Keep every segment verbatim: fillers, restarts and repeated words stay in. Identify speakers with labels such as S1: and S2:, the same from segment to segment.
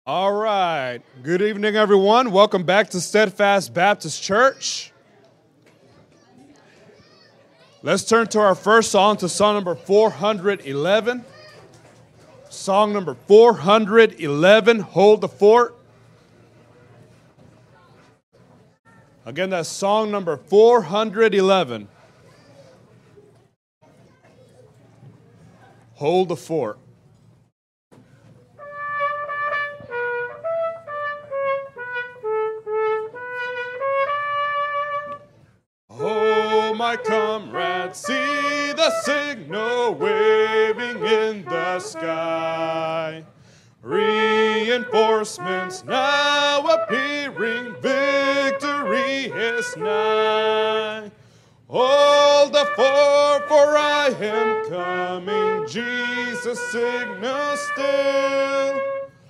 S1: All right. Good evening, everyone. Welcome back to Steadfast Baptist Church. Let's turn to our first song, to song number four hundred eleven. Song number four hundred eleven, Hold the Fort. Again, that's song number four hundred eleven. Hold the Fort. Oh, my comrades, see the signal waving in the sky. Reinforcements now appearing, victory is nigh. Hold the fort, for I am coming, Jesus signal still.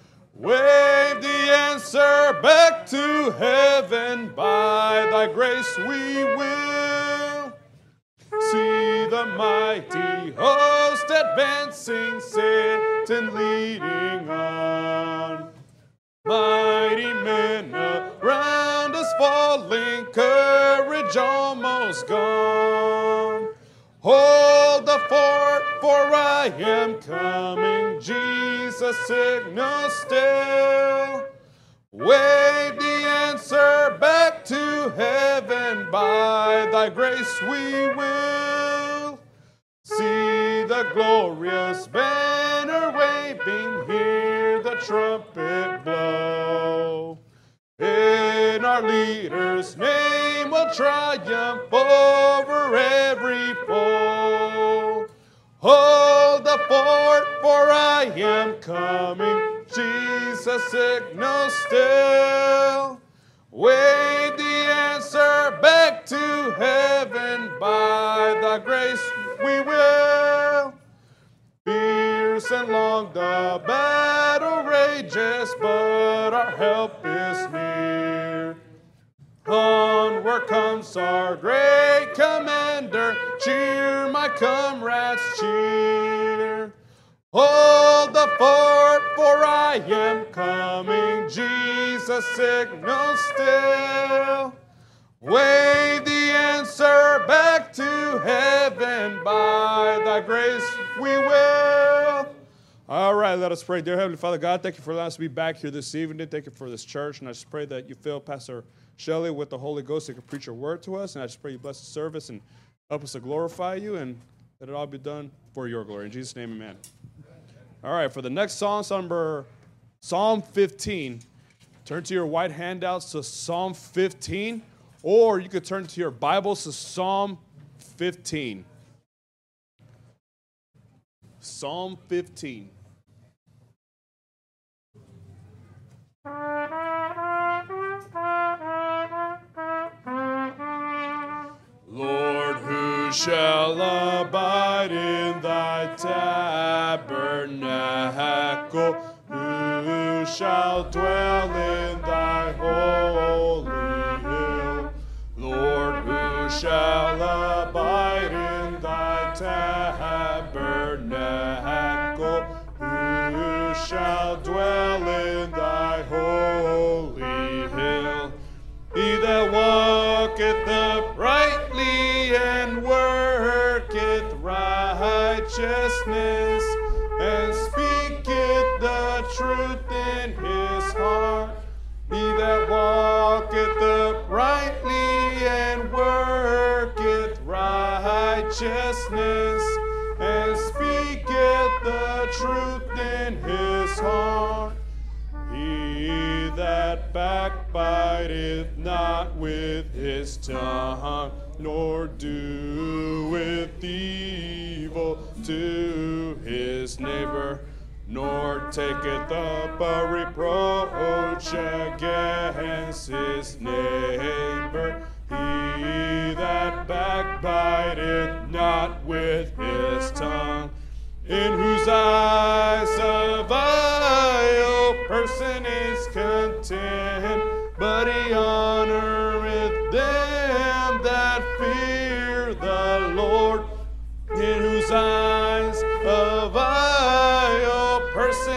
S1: Wave the answer back to heaven, by thy grace we will. See the mighty host advancing, Satan leading on. Mighty men around us falling, courage almost gone. Hold the fort, for I am coming, Jesus signal still. Wave the answer back to heaven, by thy grace we will. See the glorious banner waving, hear the trumpet blow. In our leader's name we'll triumph over every foe. Hold the fort, for I am coming, Jesus signal still. Wave the answer back to heaven, by thy grace we will. Fierce and long the battle rages, but our help is near. Onward comes our great commander, cheer my comrades, cheer. Hold the fort, for I am coming, Jesus signal still. Wave the answer back to heaven, by thy grace we will. All right, let us pray. Dear Heavenly Father God, thank you for allowing us to be back here this evening. Thank you for this church, and I just pray that you fill Pastor Shelley with the Holy Ghost so he can preach your word to us, and I just pray you bless the service and help us to glorify you, and let it all be done for your glory. In Jesus' name, amen. All right, for the next song, Psalm number Psalm fifteen. Turn to your white handouts to Psalm fifteen, or you could turn to your Bibles to Psalm fifteen. Psalm fifteen. Lord, who shall abide in thy tabernacle? Who shall dwell in thy holy hill? Lord, who shall abide in thy tabernacle? Who shall dwell in thy holy hill? He that walketh uprightly and worketh righteousness, and speaketh the truth in his heart. He that walketh uprightly and worketh righteousness, and speaketh the truth in his heart. He that backbiteth not with his tongue, nor doeth evil to his neighbor, nor taketh up a reproach against his neighbor. He that backbiteth not with his tongue, in whose eyes a vile person is content, but he honoreth them that fear the Lord. In whose eyes a vile person is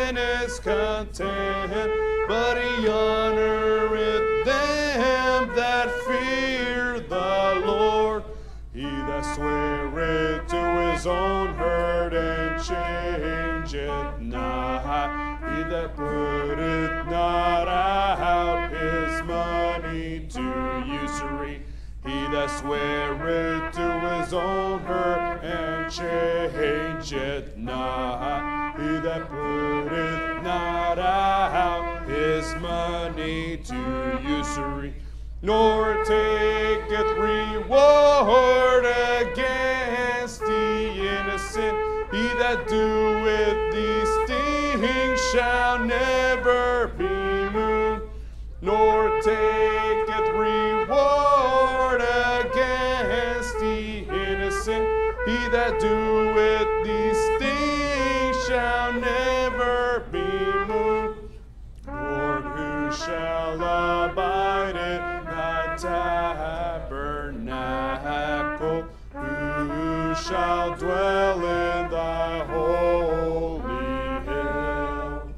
S1: is content, but he honoreth them that fear the Lord. He that sweareth to his own hurt and changeth not, he that putteth not out his money to usury. He that sweareth to his own hurt and changeth not, he that putteth not out his money to usury, nor taketh reward against the innocent. He that doeth these things shall never be moved, nor taketh reward against the innocent. He that doeth these things shall never be moved. Lord, who shall abide in thy tabernacle? Who shall dwell in thy holy hill?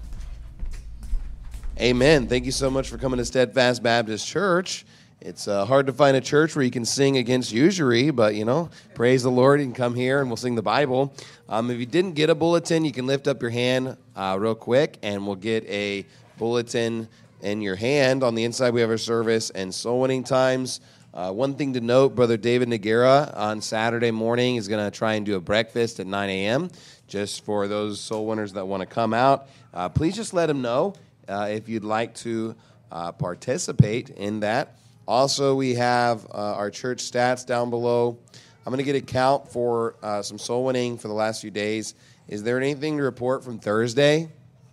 S2: Amen. Thank you so much for coming to Steadfast Baptist Church. It's uh, hard to find a church where you can sing against usury, but, you know, praise the Lord. You can come here and we'll sing the Bible. Um, if you didn't get a bulletin, you can lift up your hand uh, real quick, and we'll get a bulletin in your hand. On the inside, we have our service and soul winning times. Uh, one thing to note, Brother David Nagera on Saturday morning is going to try and do a breakfast at nine a.m. just for those soul winners that want to come out. Uh, please just let him know uh, if you'd like to uh, participate in that. Also, we have uh, our church stats down below. I'm going to get a count for uh, some soul winning for the last few days. Is there anything to report from Thursday?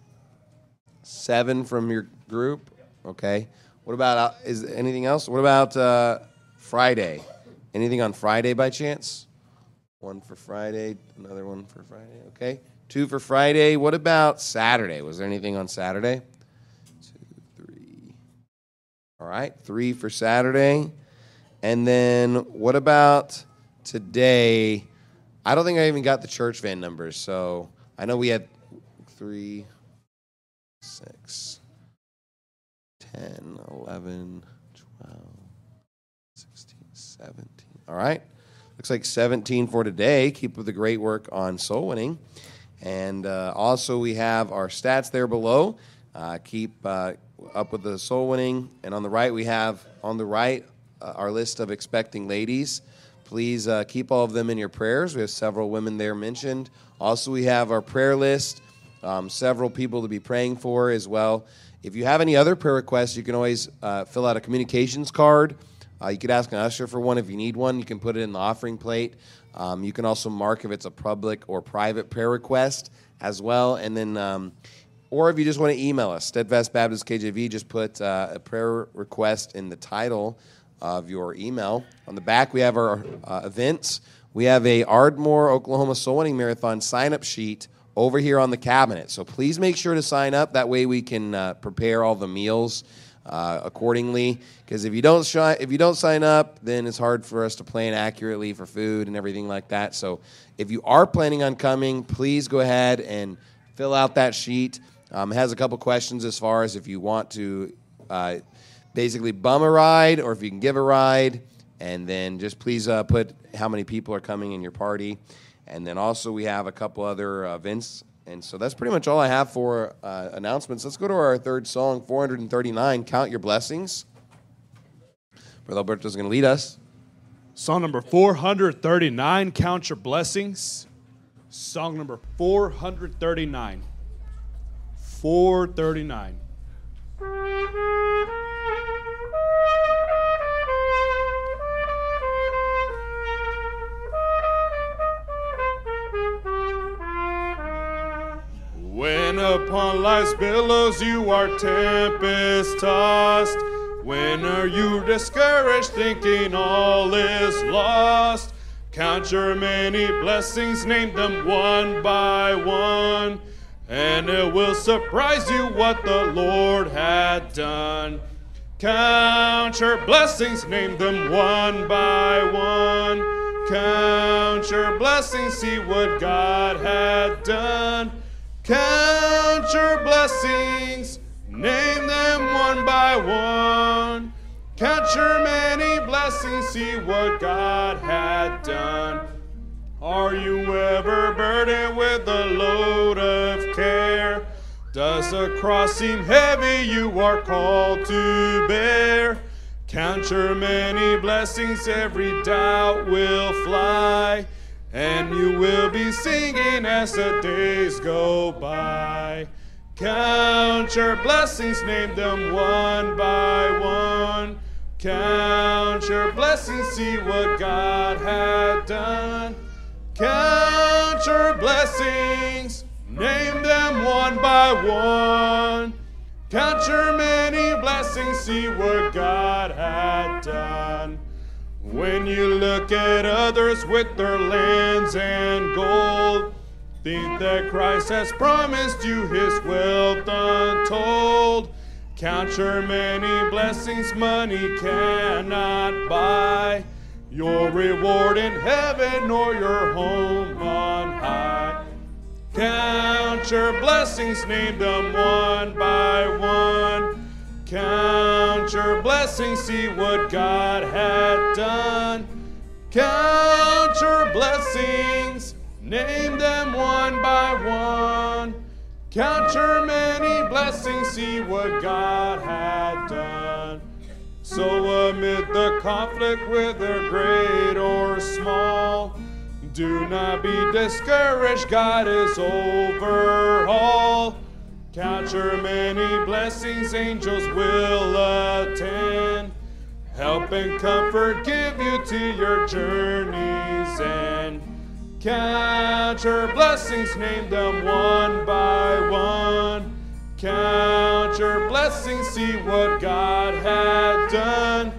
S2: Seven from your group? Okay. What about, uh, is anything else? What about uh, Friday? Anything on Friday by chance? One for Friday, another one for Friday. Okay. Two for Friday. What about Saturday? Was there anything on Saturday? Two, three. All right. Three for Saturday. And then what about today? I don't think I even got the church van numbers. So I know we had three, six, ten, eleven, twelve, sixteen, seventeen. All right. Looks like seventeen for today. Keep up the great work on soul winning. And uh, also we have our stats there below. Uh, keep uh, up with the soul winning. And on the right, we have on the right uh, our list of expecting ladies. Please uh, keep all of them in your prayers. We have several women there mentioned. Also, we have our prayer list, um, several people to be praying for as well. If you have any other prayer requests, you can always uh, fill out a communications card. Uh, you could ask an usher for one if you need one. You can put it in the offering plate. Um, you can also mark if it's a public or private prayer request as well. And then, um, or if you just want to email us, Steadfast Baptist K J V, just put uh, a prayer request in the title of your email. On the back, we have our uh, events. We have a Ardmore, Oklahoma Soul Winning Marathon sign-up sheet over here on the cabinet. So please make sure to sign up. That way we can uh, prepare all the meals uh, accordingly. Because if you don't shi- if you don't sign up, then it's hard for us to plan accurately for food and everything like that. So if you are planning on coming, please go ahead and fill out that sheet. Um, it has a couple questions as far as if you want to uh, basically bum a ride or if you can give a ride. And then just please uh, put how many people are coming in your party. And then also we have a couple other uh, events. And so that's pretty much all I have for uh, announcements. Let's go to our third song, four thirty-nine, Count Your Blessings. Brother Alberto is going to lead us.
S1: Song number four thirty-nine, Count Your Blessings. Song number four thirty-nine. four thirty-nine. When upon life's billows you are tempest tossed, when are you discouraged thinking all is lost? Count your many blessings, name them one by one, and it will surprise you what the Lord had done. Count your blessings, name them one by one. Count your blessings, see what God had done. Count Count your blessings, name them one by one. Count your many blessings, see what God had done. Are you ever burdened with a load of care? Does the cross seem heavy you are called to bear? Count your many blessings, every doubt will fly, and you will be singing as the days go by. Count your blessings, name them one by one. Count your blessings, see what God had done. Count your blessings, name them one by one. Count your many blessings, see what God had done. When you look at others with their lands and gold, think that Christ has promised you his wealth untold. Count your many blessings, money cannot buy your reward in heaven or your home on high. Count your blessings, name them one by one. Count your blessings, see what God had done. Count your blessings, name them one by one. Count your many blessings, see what God had done. So amid the conflict, whether great or small, do not be discouraged, God is over all. Count your many blessings, angels will attend. Help and comfort give you to your journey's end. Count your blessings, name them one by one. Count your blessings, see what God had done.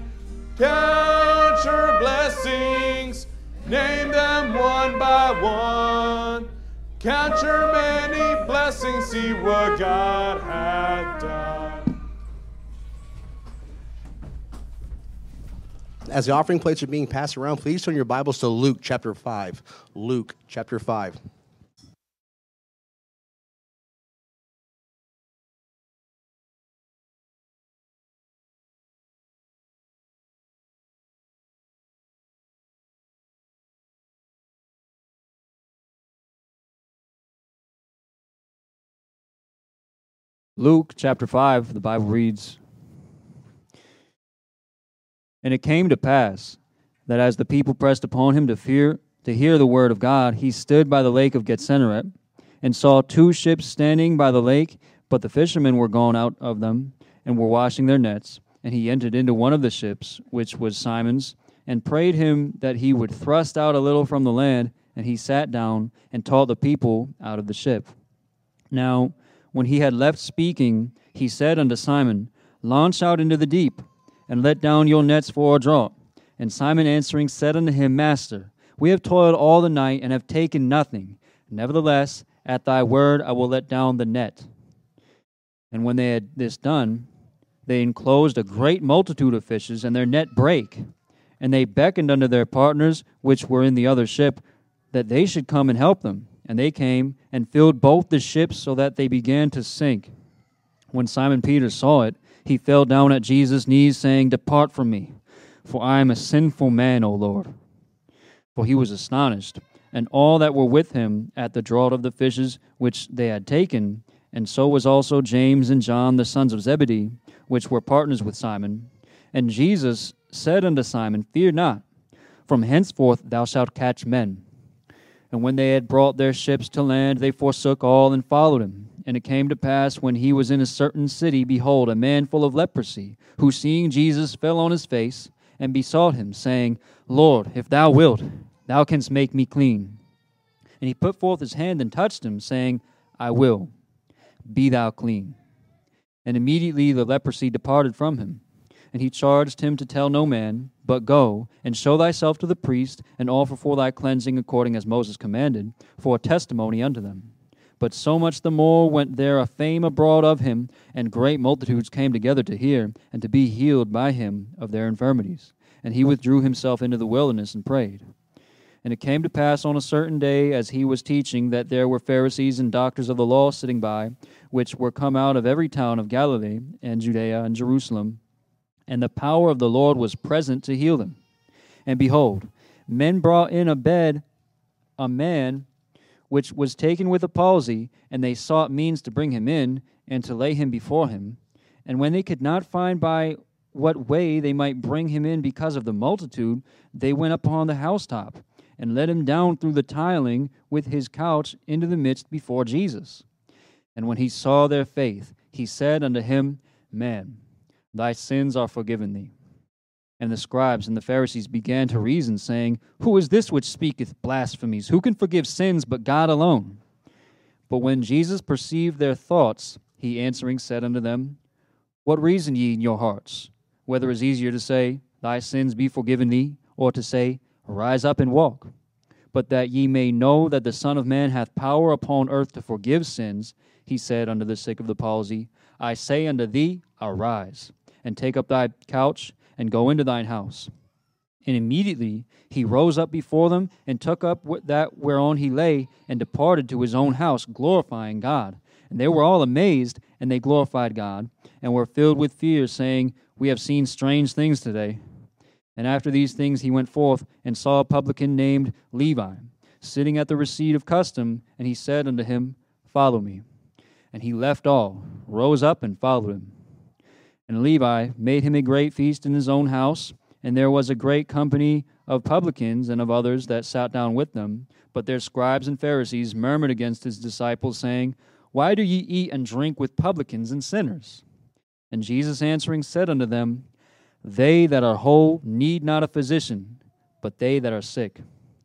S1: Count your blessings, name them one by one. Count your many blessings, see what God had done.
S3: As the offering plates are being passed around, please turn your Bibles to Luke chapter five. Luke chapter five.
S4: Luke chapter five, the Bible reads, "And it came to pass that as the people pressed upon him to fear to hear the word of God, he stood by the lake of Gennesaret, and saw two ships standing by the lake, but the fishermen were gone out of them, and were washing their nets. And he entered into one of the ships, which was Simon's, and prayed him that he would thrust out a little from the land. And he sat down and taught the people out of the ship. Now, when he had left speaking, he said unto Simon, Launch out into the deep, and let down your nets for a draught. And Simon answering said unto him, Master, we have toiled all the night, and have taken nothing. Nevertheless, at thy word I will let down the net. And when they had this done, they enclosed a great multitude of fishes, and their net brake. And they beckoned unto their partners, which were in the other ship, that they should come and help them. And they came and filled both the ships, so that they began to sink. When Simon Peter saw it, he fell down at Jesus' knees, saying, Depart from me, for I am a sinful man, O Lord. For he was astonished, and all that were with him at the draught of the fishes which they had taken, and so was also James and John, the sons of Zebedee, which were partners with Simon. And Jesus said unto Simon, Fear not, from henceforth thou shalt catch men. And when they had brought their ships to land, they forsook all and followed him. And it came to pass, when he was in a certain city, behold, a man full of leprosy, who seeing Jesus fell on his face, and besought him, saying, Lord, if thou wilt, thou canst make me clean. And he put forth his hand and touched him, saying, I will, be thou clean. And immediately the leprosy departed from him. And he charged him to tell no man, but go, and show thyself to the priest, and offer for thy cleansing according as Moses commanded, for a testimony unto them. But so much the more went there a fame abroad of him, and great multitudes came together to hear, and to be healed by him of their infirmities. And he withdrew himself into the wilderness and prayed. And it came to pass on a certain day, as he was teaching, that there were Pharisees and doctors of the law sitting by, which were come out of every town of Galilee and Judea and Jerusalem. And the power of the Lord was present to heal them. And behold, men brought in a bed a man which was taken with a palsy, and they sought means to bring him in, and to lay him before him. And when they could not find by what way they might bring him in because of the multitude, they went upon the housetop, and let him down through the tiling with his couch into the midst before Jesus. And when he saw their faith, he said unto him, Man, thy sins are forgiven thee. And the scribes and the Pharisees began to reason, saying, Who is this which speaketh blasphemies? Who can forgive sins but God alone? But when Jesus perceived their thoughts, he answering said unto them, What reason ye in your hearts? Whether it is easier to say, Thy sins be forgiven thee, or to say, Arise up and walk. But that ye may know that the Son of Man hath power upon earth to forgive sins, he said unto the sick of the palsy, I say unto thee, Arise, and take up thy couch, and go into thine house. And immediately he rose up before them, and took up that whereon he lay, and departed to his own house, glorifying God. And they were all amazed, and they glorified God, and were filled with fear, saying, We have seen strange things today. And after these things he went forth, and saw a publican named Levi, sitting at the receipt of custom, and he said unto him, Follow me. And he left all, rose up, and followed him. And Levi made him a great feast in his own house, and there was a great company of publicans and of others that sat down with them. But their scribes and Pharisees murmured against his disciples, saying, Why do ye eat and drink with publicans and sinners? And Jesus answering said unto them, They that are whole need not a physician, but they that are sick.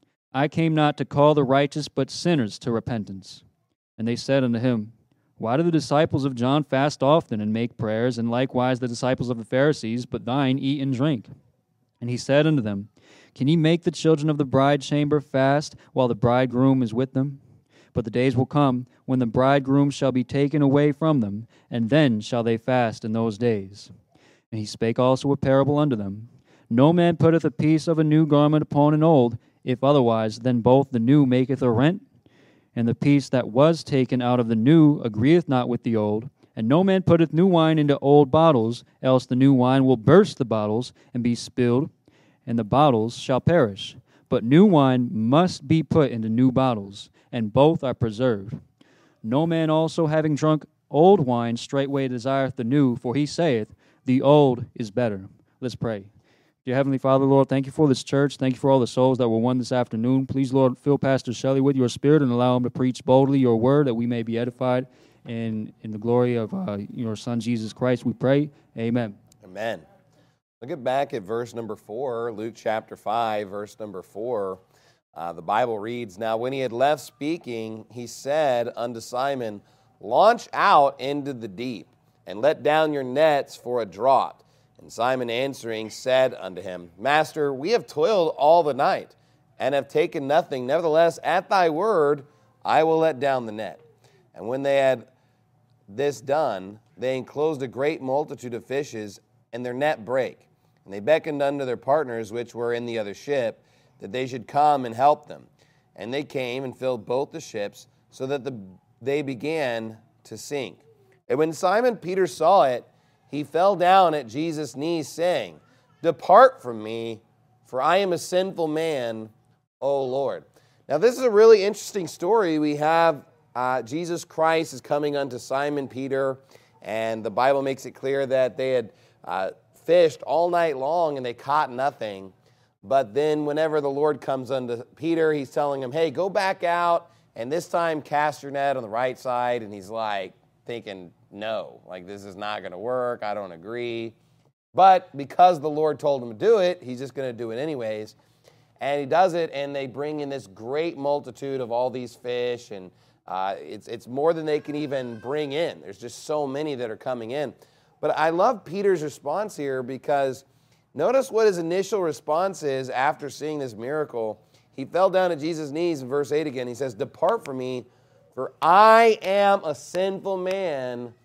S4: I came not to call the righteous, but sinners to repentance. And they said unto him, Why do the disciples of John fast often and make prayers, and likewise the disciples of the Pharisees, but thine eat and drink? And he said unto them, Can ye make the children of the bride chamber fast, while the bridegroom is with them? But the days will come, when the bridegroom shall be taken away from them, and then shall they fast in those days. And he spake also a parable unto them. No man putteth a piece of a new garment upon an old, if otherwise, then both the new maketh a rent, and the piece that was taken out of the new agreeth not with the old. And no man putteth new wine into old bottles, else the new wine will burst the bottles, and be spilled, and the bottles shall perish. But new wine must be put into new bottles, and both are preserved. No man also having drunk old wine straightway desireth the new, for he saith, The old is better. Let's pray. Dear Heavenly Father, Lord, thank you for this church. Thank you for all the souls that were won this afternoon. Please, Lord, fill Pastor Shelley with your spirit and allow him to preach boldly your word, that we may be edified. And in the glory of uh, your Son, Jesus Christ, we pray. Amen.
S2: Amen. Look at back at verse number four, Luke chapter five, verse number four. Uh, the Bible reads, Now when he had left speaking, he said unto Simon, Launch out into the deep, and let down your nets for a draught. And Simon answering said unto him, Master, we have toiled all the night, and have taken nothing. Nevertheless, at thy word, I will let down the net. And when they had this done, they enclosed a great multitude of fishes, and their net brake. And they beckoned unto their partners, which were in the other ship, that they should come and help them. And they came and filled both the ships, so that the, they began to sink. And when Simon Peter saw it, he fell down at Jesus' knees, saying, Depart from me, for I am a sinful man, O Lord. Now this is a really interesting story. We have uh, Jesus Christ is coming unto Simon Peter, and the Bible makes it clear that they had uh, fished all night long and they caught nothing. But then whenever the Lord comes unto Peter, he's telling him, hey, go back out, and this time cast your net on the right side. And he's like thinking, no, like this is not going to work. I don't agree. But because the Lord told him to do it, he's just going to do it anyways. And he does it, and they bring in this great multitude of all these fish, and uh, it's, it's more than they can even bring in. There's just so many that are coming in. But I love Peter's response here, because notice what his initial response is after seeing this miracle. He fell down at Jesus' knees in verse eight again. He says, Depart from me, for I am a sinful man,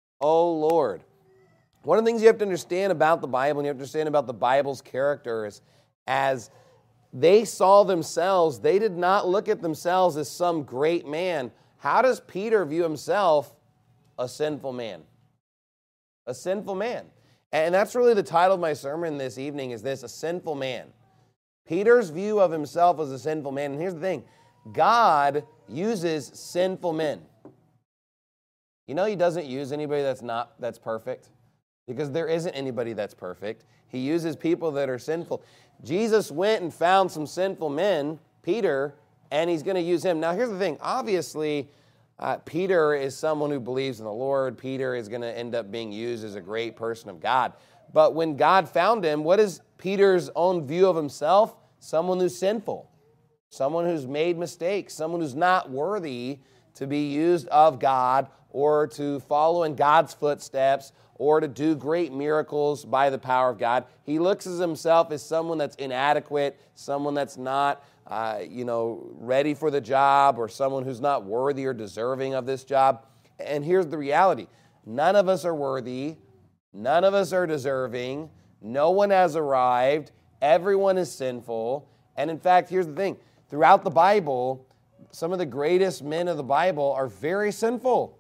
S2: O Lord. One of the things you have to understand about the Bible, and you have to understand about the Bible's character, is as they saw themselves, they did not look at themselves as some great man. How does Peter view himself? A sinful man. A sinful man. And that's really the title of my sermon this evening is this, a sinful man. Peter's view of himself as a sinful man. And here's the thing, God uses sinful men. You know he doesn't use anybody that's not that's perfect, because there isn't anybody that's perfect. He uses people that are sinful. Jesus went and found some sinful men, Peter, and he's going to use him. Now here's the thing, obviously uh, Peter is someone who believes in the Lord. Peter is going to end up being used as a great person of God. But when God found him, what is Peter's own view of himself? Someone who's sinful, someone who's made mistakes, someone who's not worthy to be used of God or to follow in God's footsteps or to do great miracles by the power of God. He looks at himself as someone that's inadequate, someone that's not, uh, you know, ready for the job, or someone who's not worthy or deserving of this job. And here's the reality. None of us are worthy. None of us are deserving. No one has arrived. Everyone is sinful. And in fact, here's the thing. Throughout the Bible, some of the greatest men of the Bible are very sinful.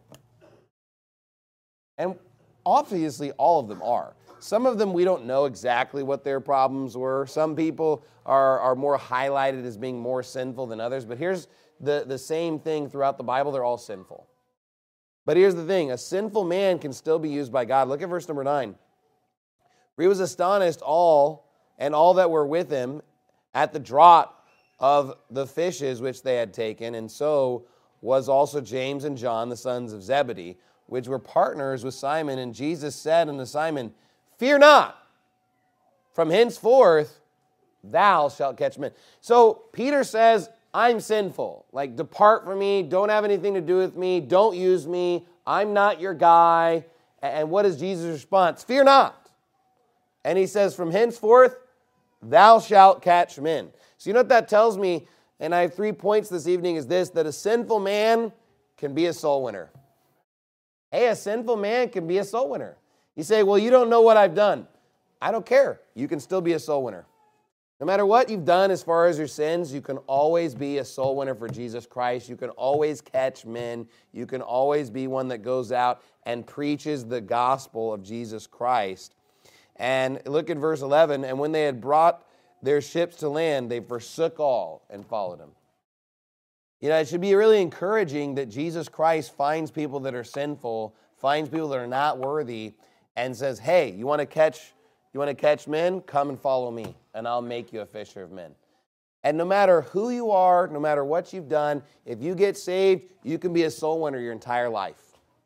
S2: And obviously, all of them are. Some of them, we don't know exactly what their problems were. Some people are, are more highlighted as being more sinful than others. But here's the, the same thing throughout the Bible. They're all sinful. But here's the thing. A sinful man can still be used by God. Look at verse number nine. For he was astonished all, and all that were with him, at the draught of the fishes which they had taken. And so was also James and John, the sons of Zebedee, which were partners with Simon. And Jesus said unto Simon, fear not, from henceforth thou shalt catch men. So Peter says, I'm sinful. Like, depart from me, don't have anything to do with me, don't use me, I'm not your guy. And what is Jesus' response? Fear not. And he says, from henceforth thou shalt catch men. So you know what that tells me, and I have three points this evening, is this, that a sinful man can be a soul winner. Hey, a sinful man can be a soul winner. You say, well, you don't know what I've done. I don't care. You can still be a soul winner. No matter what you've done as far as your sins, you can always be a soul winner for Jesus Christ. You can always catch men. You can always be one that goes out and preaches the gospel of Jesus Christ. And look at verse eleven. And when they had brought their ships to land, they forsook all and followed him. You know, it should be really encouraging that Jesus Christ finds people that are sinful, finds people that are not worthy, and says, hey, you want to catch, you want to catch men? Come and follow me, and I'll make you a fisher of men. And no matter who you are, no matter what you've done, if you get saved, you can be a soul winner your entire life.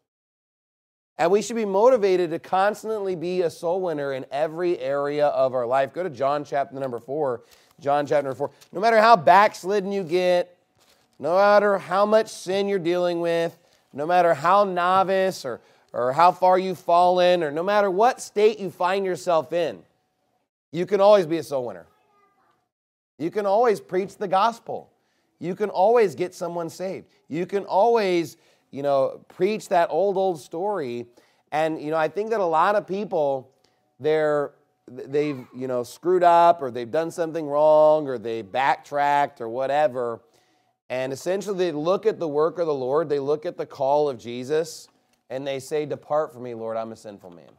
S2: And we should be motivated to constantly be a soul winner in every area of our life. Go to John chapter number four. John chapter number four. No matter how backslidden you get, no matter how much sin you're dealing with, no matter how novice or, or how far you've fallen, or no matter what state you find yourself in, you can always be a soul winner. You can always preach the gospel. You can always get someone saved. You can always, you know, preach that old, old story. And, you know, I think that a lot of people, they're, they've, you know, screwed up, or they've done something wrong, or they backtracked or whatever. And essentially they look at the work of the Lord, they look at the call of Jesus, and they say, depart from me, Lord, I'm a sinful man.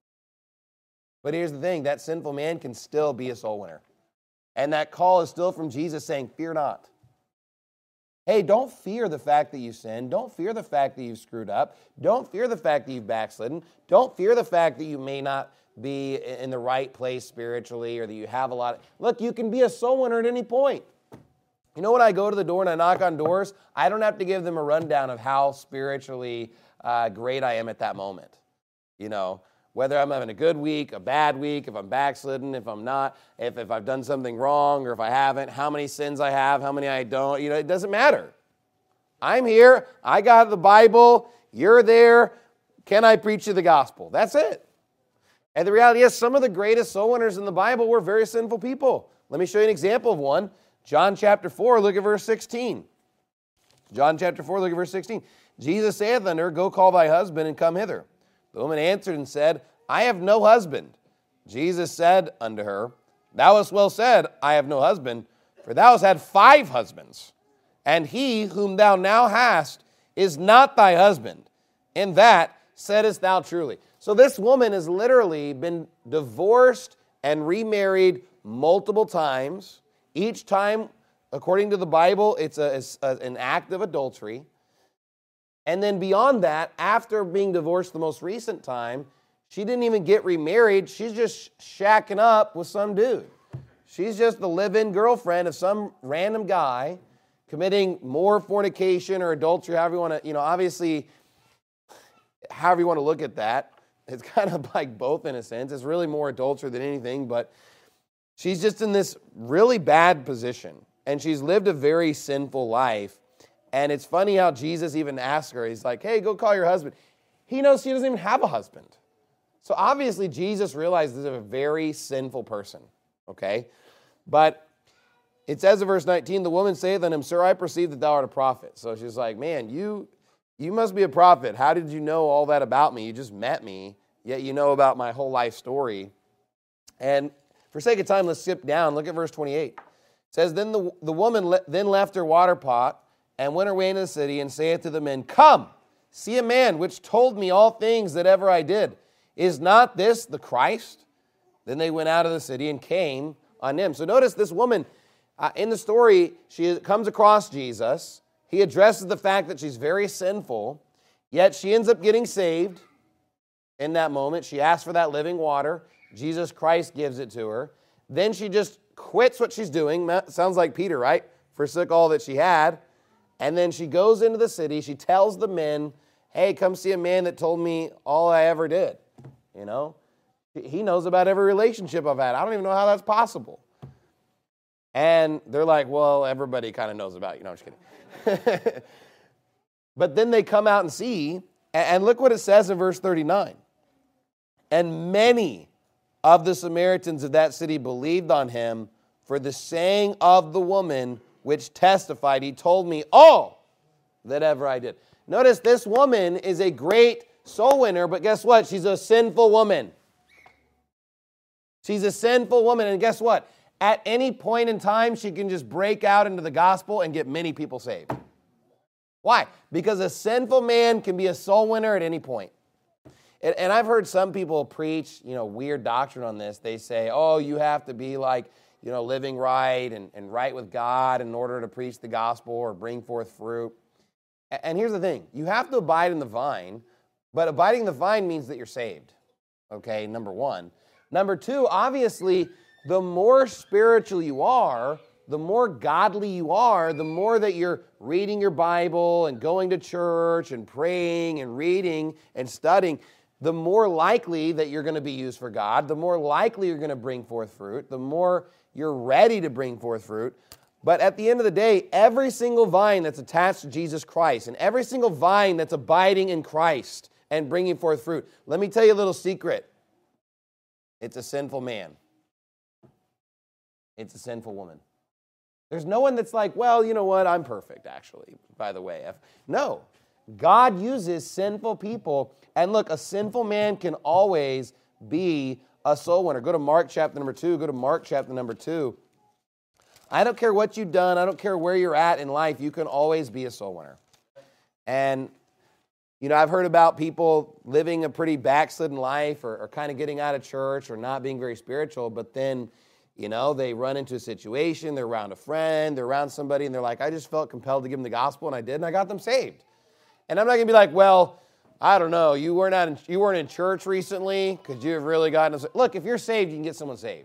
S2: But here's the thing, that sinful man can still be a soul winner. And that call is still from Jesus saying, fear not. Hey, don't fear the fact that you sinned. Don't fear the fact that you've screwed up. Don't fear the fact that you've backslidden. Don't fear the fact that you may not be in the right place spiritually, or that you have a lot of... Look, you can be a soul winner at any point. You know, when I go to the door and I knock on doors, I don't have to give them a rundown of how spiritually uh, great I am at that moment. You know, whether I'm having a good week, a bad week, if I'm backslidden, if I'm not, if, if I've done something wrong or if I haven't, how many sins I have, how many I don't, you know, it doesn't matter. I'm here, I got the Bible, you're there, can I preach you the gospel? That's it. And the reality is, some of the greatest soul winners in the Bible were very sinful people. Let me show you an example of one. John chapter four, look at verse sixteen. John chapter four, look at verse sixteen. Jesus saith unto her, go call thy husband and come hither. The woman answered and said, I have no husband. Jesus said unto her, thou hast well said, I have no husband, For thou hast had five husbands, and he whom thou now hast is not thy husband. In that saidest thou truly. So this woman has literally been divorced and remarried multiple times. Each time, according to the Bible, it's, a, it's a, an act of adultery. And then beyond that, after being divorced the most recent time, she didn't even get remarried. She's just shacking up with some dude. She's just the live-in girlfriend of some random guy committing more fornication or adultery, however you want to, you know, obviously, however you want to look at that. It's kind of like both in a sense. It's really more adultery than anything, but she's just in this really bad position, and she's lived a very sinful life. And it's funny how Jesus even asks her, he's like, hey, go call your husband. He knows she doesn't even have a husband. So obviously Jesus realized this is a very sinful person, okay? But it says in verse nineteen, the woman saith unto him, Sir, I perceive that thou art a prophet. So she's like, man, you you must be a prophet. How did you know all that about me? You just met me, yet you know about my whole life story. And for sake of time, let's skip down. Look at verse twenty-eight. It says, Then the, the woman le- then left her water pot and went her way into the city and saith to the men, Come, see a man which told me all things that ever I did. Is not this the Christ? Then they went out of the city and came on him. So notice this woman, uh, in the story, she comes across Jesus. He addresses the fact that she's very sinful, yet she ends up getting saved in that moment. She asks for that living water. Jesus Christ gives it to her. Then she just quits what she's doing. Sounds like Peter, right? Forsook all that she had. And then she goes into the city. She tells the men, hey, come see a man that told me all I ever did. You know? He knows about every relationship I've had. I don't even know how that's possible. And they're like, well, everybody kind of knows about you. No, I'm just kidding. But then they come out and see, and look what it says in verse thirty-nine. And many of the Samaritans of that city believed on him for the saying of the woman which testified, he told me all that ever I did. Notice this woman is a great soul winner, but guess what? She's a sinful woman. She's a sinful woman, and guess what? At any point in time, she can just break out into the gospel and get many people saved. Why? Because a sinful man can be a soul winner at any point. And, and I've heard some people preach, you know, weird doctrine on this. They say, oh, you have to be like, you know, living right and, and right with God in order to preach the gospel or bring forth fruit. And here's the thing. You have to abide in the vine, but abiding in the vine means that you're saved. Okay, number one. Number two, obviously, the more spiritual you are, the more godly you are, the more that you're reading your Bible and going to church and praying and reading and studying, the more likely that you're going to be used for God, the more likely you're going to bring forth fruit, the more you're ready to bring forth fruit. But at the end of the day, every single vine that's attached to Jesus Christ and every single vine that's abiding in Christ and bringing forth fruit, let me tell you a little secret. It's a sinful man. It's a sinful woman. There's no one that's like, well, you know what, I'm perfect, actually, by the way. No. God uses sinful people. And look, a sinful man can always be a soul winner. Go to Mark chapter number two. Go to Mark chapter number two. I don't care what you've done. I don't care where you're at in life. You can always be a soul winner. And, you know, I've heard about people living a pretty backslidden life or, or kind of getting out of church or not being very spiritual, but then, you know, they run into a situation, they're around a friend, they're around somebody, and they're like, I just felt compelled to give them the gospel, and I did, and I got them saved. And I'm not going to be like, well, I don't know, you weren't out in, you weren't in church recently, could you have really gotten them? Look, if you're saved, you can get someone saved.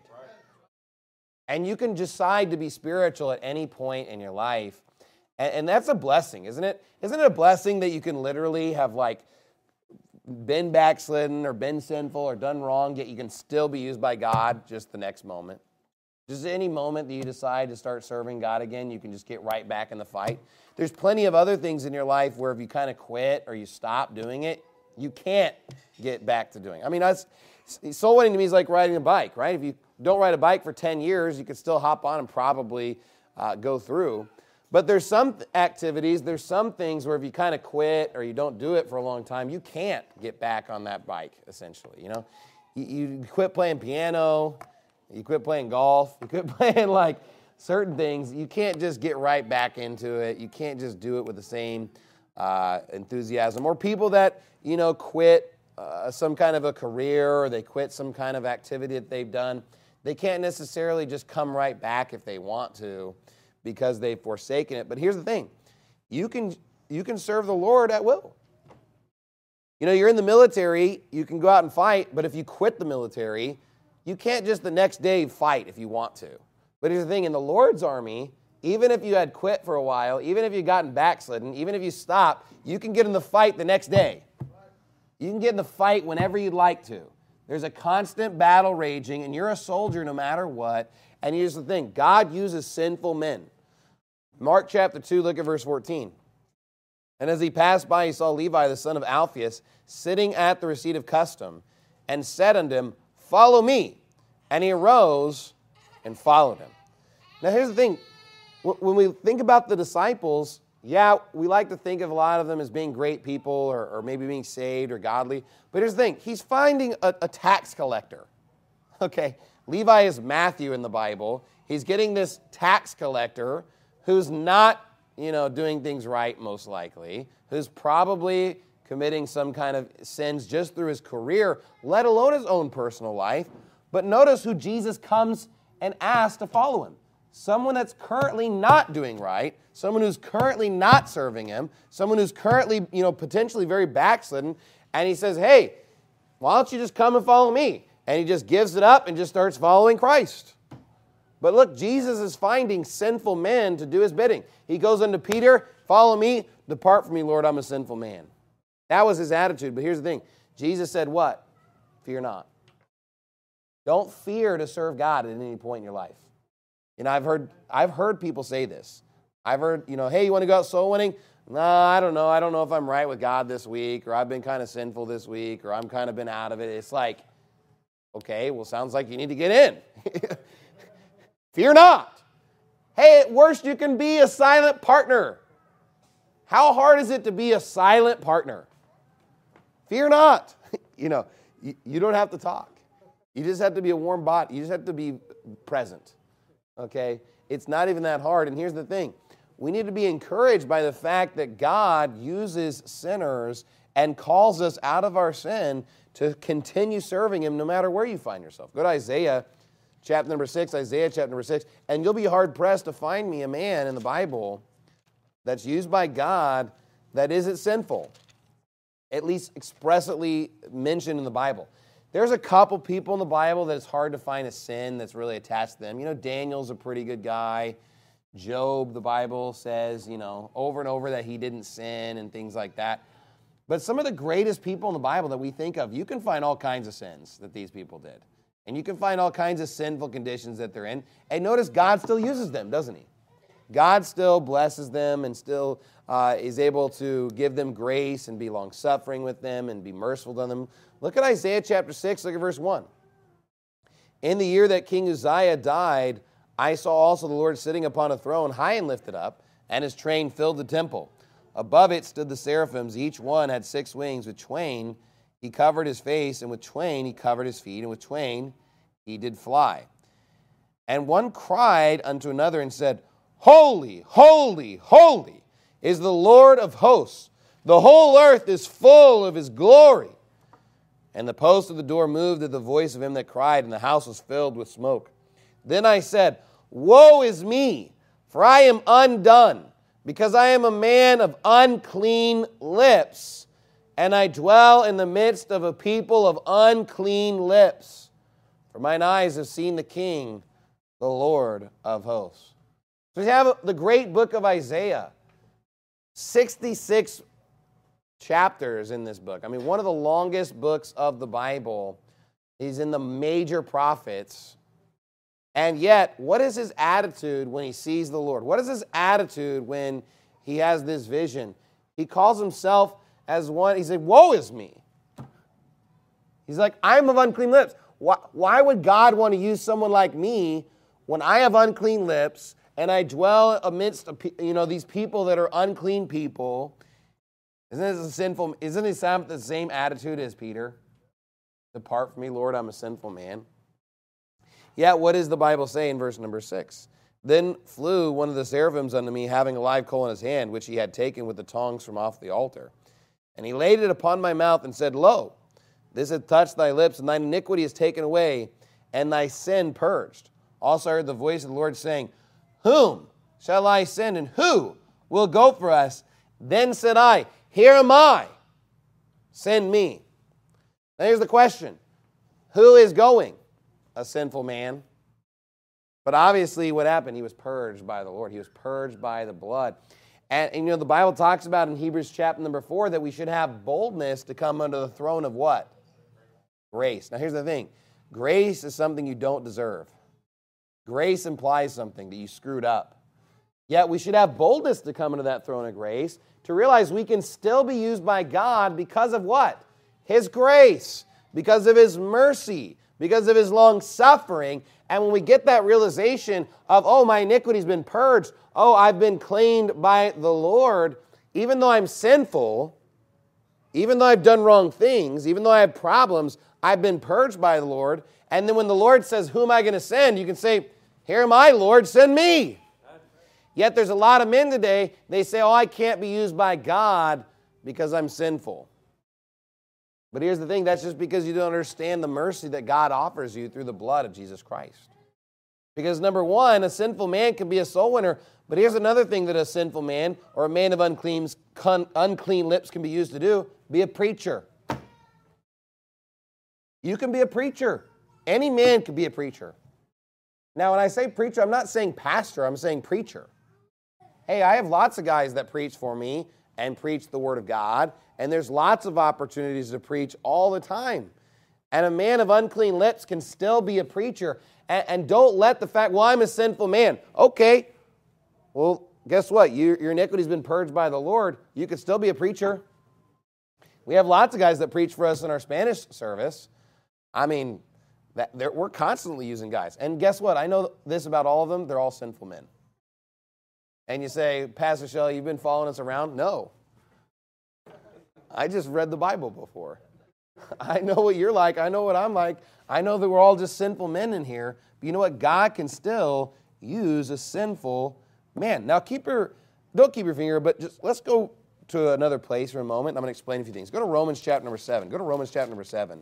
S2: And you can decide to be spiritual at any point in your life. And, and that's a blessing, isn't it? Isn't it a blessing that you can literally have, like, been backslidden or been sinful or done wrong, yet you can still be used by God just the next moment? Just any moment that you decide to start serving God again, you can just get right back in the fight. There's plenty of other things in your life where if you kind of quit or you stop doing it, you can't get back to doing it. I mean, that's, soul winning to me is like riding a bike, right? If you don't ride a bike for ten years, you could still hop on and probably uh, go through. But there's some activities, there's some things where if you kind of quit or you don't do it for a long time, you can't get back on that bike, essentially, you know? You, you quit playing piano, you quit playing golf, you quit playing, like, certain things, you can't just get right back into it. You can't just do it with the same uh, enthusiasm. Or people that, you know, quit uh, some kind of a career, or they quit some kind of activity that they've done. They can't necessarily just come right back if they want to because they've forsaken it. But here's the thing. You can, you can serve the Lord at will. You know, you're in the military, you can go out and fight, but if you quit the military, you can't just the next day fight if you want to. But here's the thing, in the Lord's army, even if you had quit for a while, even if you'd gotten backslidden, even if you stopped, you can get in the fight the next day. You can get in the fight whenever you'd like to. There's a constant battle raging, and you're a soldier no matter what. And here's the thing, God uses sinful men. Mark chapter two, look at verse fourteen. And as he passed by, he saw Levi, the son of Alphaeus, sitting at the receipt of custom, and said unto him, Follow me. And he arose and followed him. Now here's the thing. When we think about the disciples, yeah, we like to think of a lot of them as being great people or, or maybe being saved or godly. But here's the thing. He's finding a, a tax collector. Okay, Levi is Matthew in the Bible. He's getting this tax collector who's not, you know, doing things right, most likely, who's probably committing some kind of sins just through his career, let alone his own personal life. But notice who Jesus comes and asks to follow him. Someone that's currently not doing right, someone who's currently not serving him, someone who's currently, you know, potentially very backslidden, and he says, hey, why don't you just come and follow me? And he just gives it up and just starts following Christ. But look, Jesus is finding sinful men to do his bidding. He goes unto Peter, follow me, depart from me, Lord, I'm a sinful man. That was his attitude. But here's the thing. Jesus said what? Fear not. Don't fear to serve God at any point in your life. You know, I've heard I've heard people say this. I've heard, you know, hey, you want to go out soul winning? No, I don't know. I don't know if I'm right with God this week, or I've been kind of sinful this week, or I'm kind of been out of it. It's like, okay, well, sounds like you need to get in. Fear not. Hey, at worst, you can be a silent partner. How hard is it to be a silent partner? Fear not. You know, you, you don't have to talk. You just have to be a warm body. You just have to be present. Okay? It's not even that hard. And here's the thing. We need to be encouraged by the fact that God uses sinners and calls us out of our sin to continue serving him no matter where you find yourself. Go to Isaiah chapter number six, Isaiah chapter number six, and you'll be hard-pressed to find me a man in the Bible that's used by God that isn't sinful, at least expressly mentioned in the Bible. There's a couple people in the Bible that it's hard to find a sin that's really attached to them. You know, Daniel's a pretty good guy. Job, the Bible says, you know, over and over that he didn't sin and things like that. But some of the greatest people in the Bible that we think of, you can find all kinds of sins that these people did. And you can find all kinds of sinful conditions that they're in. And notice God still uses them, doesn't he? God still blesses them and still uh, is able to give them grace and be long-suffering with them and be merciful to them. Look at Isaiah chapter six, look at verse one. In the year that King Uzziah died, I saw also the Lord sitting upon a throne, high and lifted up, and his train filled the temple. Above it stood the seraphims. Each one had six wings. With twain he covered his face, and with twain he covered his feet, and with twain he did fly. And one cried unto another and said, Holy, holy, holy is the Lord of hosts. The whole earth is full of his glory. And the post of the door moved at the voice of him that cried, and the house was filled with smoke. Then I said, Woe is me, for I am undone, because I am a man of unclean lips, and I dwell in the midst of a people of unclean lips. For mine eyes have seen the King, the Lord of hosts. So we have the great book of Isaiah, sixty-six chapters in this book. I mean, one of the longest books of the Bible. He's in the major prophets. And yet, what is his attitude when he sees the Lord? What is his attitude when he has this vision? He calls himself as one, he said, Woe is me. He's like, I'm of unclean lips. Why, why would God want to use someone like me when I have unclean lips and I dwell amidst, you know, these people that are unclean people? Isn't this a sinful, isn't it the same attitude as Peter? Depart from me, Lord, I'm a sinful man. Yet, what does the Bible say in verse number six? Then flew one of the seraphims unto me, having a live coal in his hand, which he had taken with the tongs from off the altar. And he laid it upon my mouth and said, Lo, this hath touched thy lips, and thine iniquity is taken away, and thy sin purged. Also I heard the voice of the Lord saying, Whom shall I send, and who will go for us? Then said I, Here am I, send me. Now here's the question. Who is going? A sinful man. But obviously what happened? He was purged by the Lord. He was purged by the blood. And, and you know, the Bible talks about in Hebrews chapter number four that we should have boldness to come under the throne of what? Grace. Now here's the thing. Grace is something you don't deserve. Grace implies something, that you screwed up. Yet we should have boldness to come into that throne of grace, to realize we can still be used by God because of what? His grace, because of His mercy, because of His long suffering. And when we get that realization of, oh, my iniquity's been purged, oh, I've been cleaned by the Lord, even though I'm sinful, even though I've done wrong things, even though I have problems, I've been purged by the Lord. And then when the Lord says, who am I going to send? You can say, here am I, Lord, send me. Yet there's a lot of men today, they say, oh, I can't be used by God because I'm sinful. But here's the thing, that's just because you don't understand the mercy that God offers you through the blood of Jesus Christ. Because number one, a sinful man can be a soul winner, but here's another thing that a sinful man or a man of unclean, unclean lips can be used to do, be a preacher. You can be a preacher. Any man can be a preacher. Now, when I say preacher, I'm not saying pastor, I'm saying preacher. Hey, I have lots of guys that preach for me and preach the Word of God, and there's lots of opportunities to preach all the time. And a man of unclean lips can still be a preacher. And, and don't let the fact, well, I'm a sinful man. Okay, well, guess what? Your, your iniquity's been purged by the Lord. You could still be a preacher. We have lots of guys that preach for us in our Spanish service. I mean, that, we're constantly using guys. And guess what? I know this about all of them. They're all sinful men. And you say, Pastor Shelley, you've been following us around? No. I just read the Bible before. I know what you're like. I know what I'm like. I know that we're all just sinful men in here. But you know what? God can still use a sinful man. Now, keep your, don't keep your finger, but just let's go to another place for a moment. I'm going to explain a few things. Go to Romans chapter number seven. Go to Romans chapter number seven.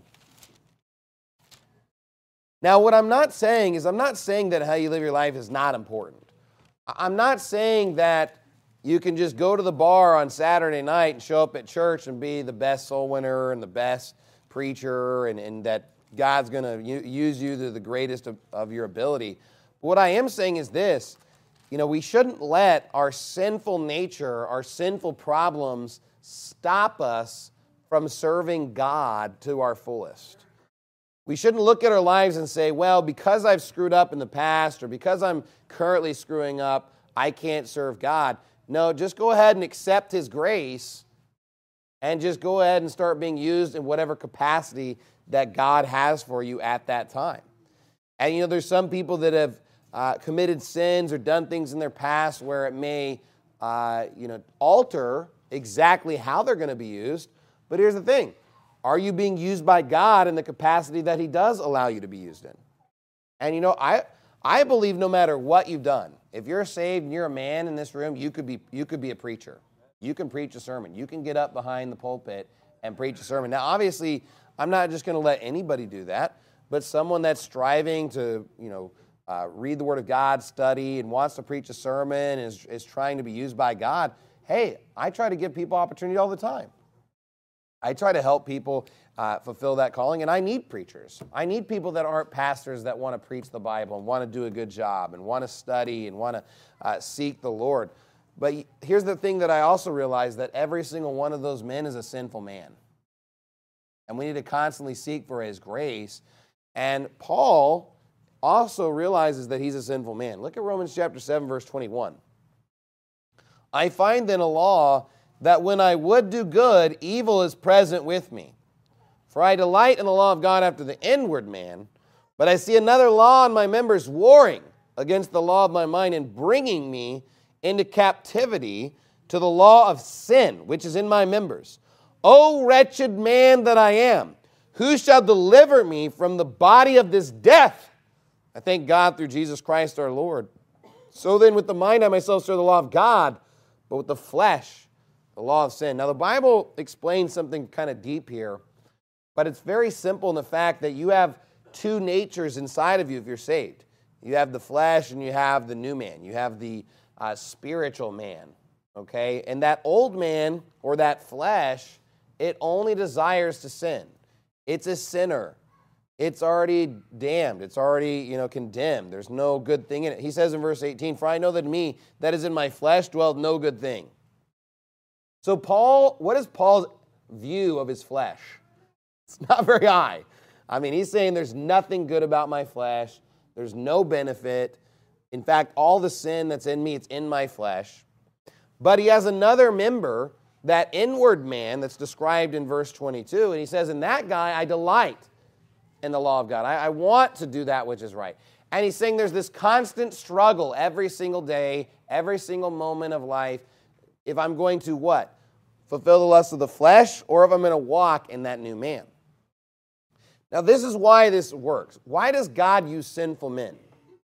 S2: Now, what I'm not saying is I'm not saying that how you live your life is not important. I'm not saying that you can just go to the bar on Saturday night and show up at church and be the best soul winner and the best preacher and, and that God's going to use you to the greatest of, of your ability. But what I am saying is this, you know, we shouldn't let our sinful nature, our sinful problems stop us from serving God to our fullest. We shouldn't look at our lives and say, well, because I've screwed up in the past or because I'm currently screwing up, I can't serve God. No, just go ahead and accept His grace and just go ahead and start being used in whatever capacity that God has for you at that time. And, you know, there's some people that have uh, committed sins or done things in their past where it may, uh, you know, alter exactly how they're going to be used. But here's the thing. Are you being used by God in the capacity that He does allow you to be used in? And, you know, I I believe no matter what you've done, if you're saved and you're a man in this room, you could be you could be a preacher. You can preach a sermon. You can get up behind the pulpit and preach a sermon. Now, obviously, I'm not just going to let anybody do that, but someone that's striving to, you know, uh, read the Word of God, study, and wants to preach a sermon, and is, is trying to be used by God, hey, I try to give people opportunity all the time. I try to help people uh, fulfill that calling, and I need preachers. I need people that aren't pastors that want to preach the Bible and want to do a good job and want to study and want to uh, seek the Lord. But here's the thing that I also realize, that every single one of those men is a sinful man. And we need to constantly seek for His grace. And Paul also realizes that he's a sinful man. Look at Romans chapter seven, verse twenty-one. I find then a law that when I would do good, evil is present with me. For I delight in the law of God after the inward man, but I see another law in my members warring against the law of my mind and bringing me into captivity to the law of sin, which is in my members. O wretched man that I am, who shall deliver me from the body of this death? I thank God through Jesus Christ our Lord. So then with the mind I myself serve the law of God, but with the flesh, the law of sin. Now the Bible explains something kind of deep here, but it's very simple in the fact that you have two natures inside of you if you're saved. You have the flesh and you have the new man. You have the uh, spiritual man, okay? And that old man or that flesh, it only desires to sin. It's a sinner. It's already damned. It's already, you know, condemned. There's no good thing in it. He says in verse eighteen, for I know that in me, that is in my flesh, dwelleth no good thing. So Paul, what is Paul's view of his flesh? It's not very high. I mean, he's saying there's nothing good about my flesh. There's no benefit. In fact, all the sin that's in me, it's in my flesh. But he has another member, that inward man that's described in verse twenty-two, and he says, in that guy I delight in the law of God. I, I want to do that which is right. And he's saying there's this constant struggle every single day, every single moment of life, if I'm going to what? Fulfill the lust of the flesh, or if I'm going to walk in that new man. Now, this is why this works. Why does God use sinful men?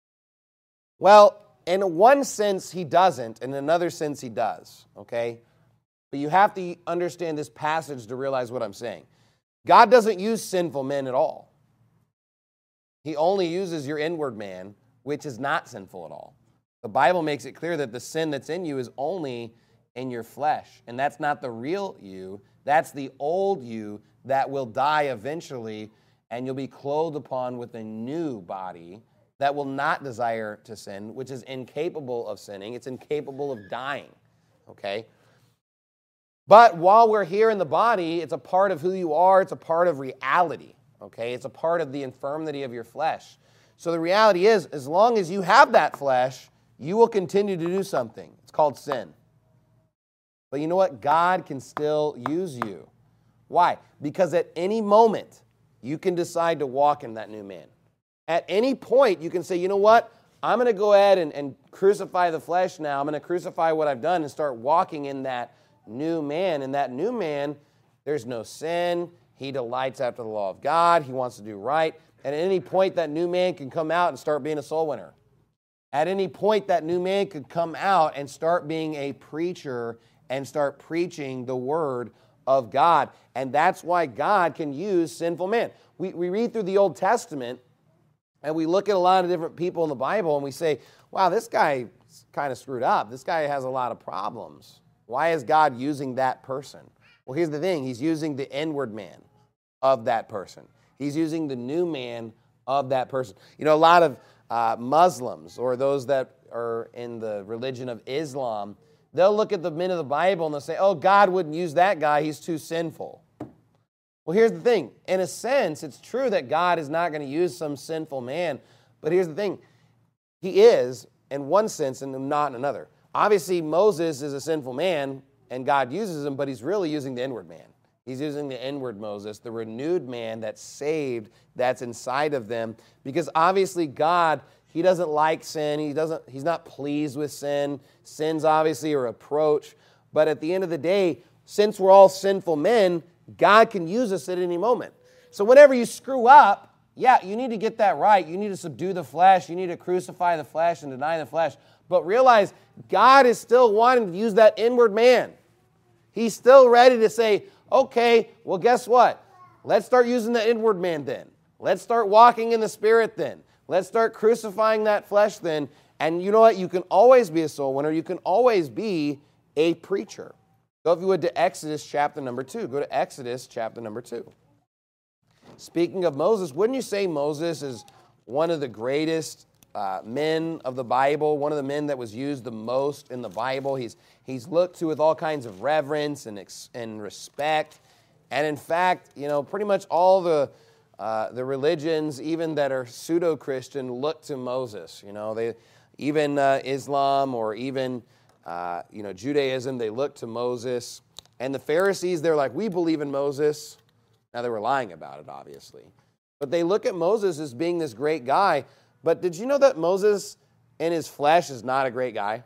S2: Well, in one sense, he doesn't. In another sense, he does. Okay? But you have to understand this passage to realize what I'm saying. God doesn't use sinful men at all. He only uses your inward man, which is not sinful at all. The Bible makes it clear that the sin that's in you is only in your flesh. And that's not the real you. That's the old you that will die eventually, and you'll be clothed upon with a new body that will not desire to sin, which is incapable of sinning. It's incapable of dying, okay? But while we're here in the body, it's a part of who you are. It's a part of reality, okay? It's a part of the infirmity of your flesh. So the reality is, as long as you have that flesh, you will continue to do something. It's called sin. But you know what? God can still use you. Why? Because at any moment, you can decide to walk in that new man. At any point, you can say, you know what? I'm going to go ahead and, and crucify the flesh now. I'm going to crucify what I've done and start walking in that new man. And that new man, there's no sin. He delights after the law of God. He wants to do right. And at any point, that new man can come out and start being a soul winner. At any point, that new man could come out and start being a preacher and start preaching the word of God. And that's why God can use sinful men. We, we read through the Old Testament, and we look at a lot of different people in the Bible, and we say, wow, this guy's kind of screwed up. This guy has a lot of problems. Why is God using that person? Well, here's the thing. He's using the inward man of that person. He's using the new man of that person. You know, a lot of uh, Muslims, or those that are in the religion of Islam, they'll look at the men of the Bible and they'll say, oh, God wouldn't use that guy. He's too sinful. Well, here's the thing. In a sense, it's true that God is not going to use some sinful man. But here's the thing. He is, in one sense, and not in another. Obviously, Moses is a sinful man, and God uses him, but he's really using the inward man. He's using the inward Moses, the renewed man that's saved, that's inside of them. Because obviously, God, he doesn't like sin. He doesn't, he's not pleased with sin. Sin's obviously a reproach. But at the end of the day, since we're all sinful men, God can use us at any moment. So whenever you screw up, yeah, you need to get that right. You need to subdue the flesh. You need to crucify the flesh and deny the flesh. But realize God is still wanting to use that inward man. He's still ready to say, okay, well, guess what? Let's start using the inward man then. Let's start walking in the Spirit then. Let's start crucifying that flesh then. And you know what? You can always be a soul winner. You can always be a preacher. Go, if you would, to Exodus chapter number two. Go to Exodus chapter number two. Speaking of Moses, wouldn't you say Moses is one of the greatest uh, men of the Bible, one of the men that was used the most in the Bible? He's, he's looked to with all kinds of reverence and, ex, and respect. And in fact, you know, pretty much all the uh, the religions, even that are pseudo-Christian, look to Moses. You know, they even uh, Islam or even uh, you know Judaism, they look to Moses. And the Pharisees, they're like, we believe in Moses. Now, they were lying about it, obviously. But they look at Moses as being this great guy. But did you know that Moses in his flesh is not a great guy?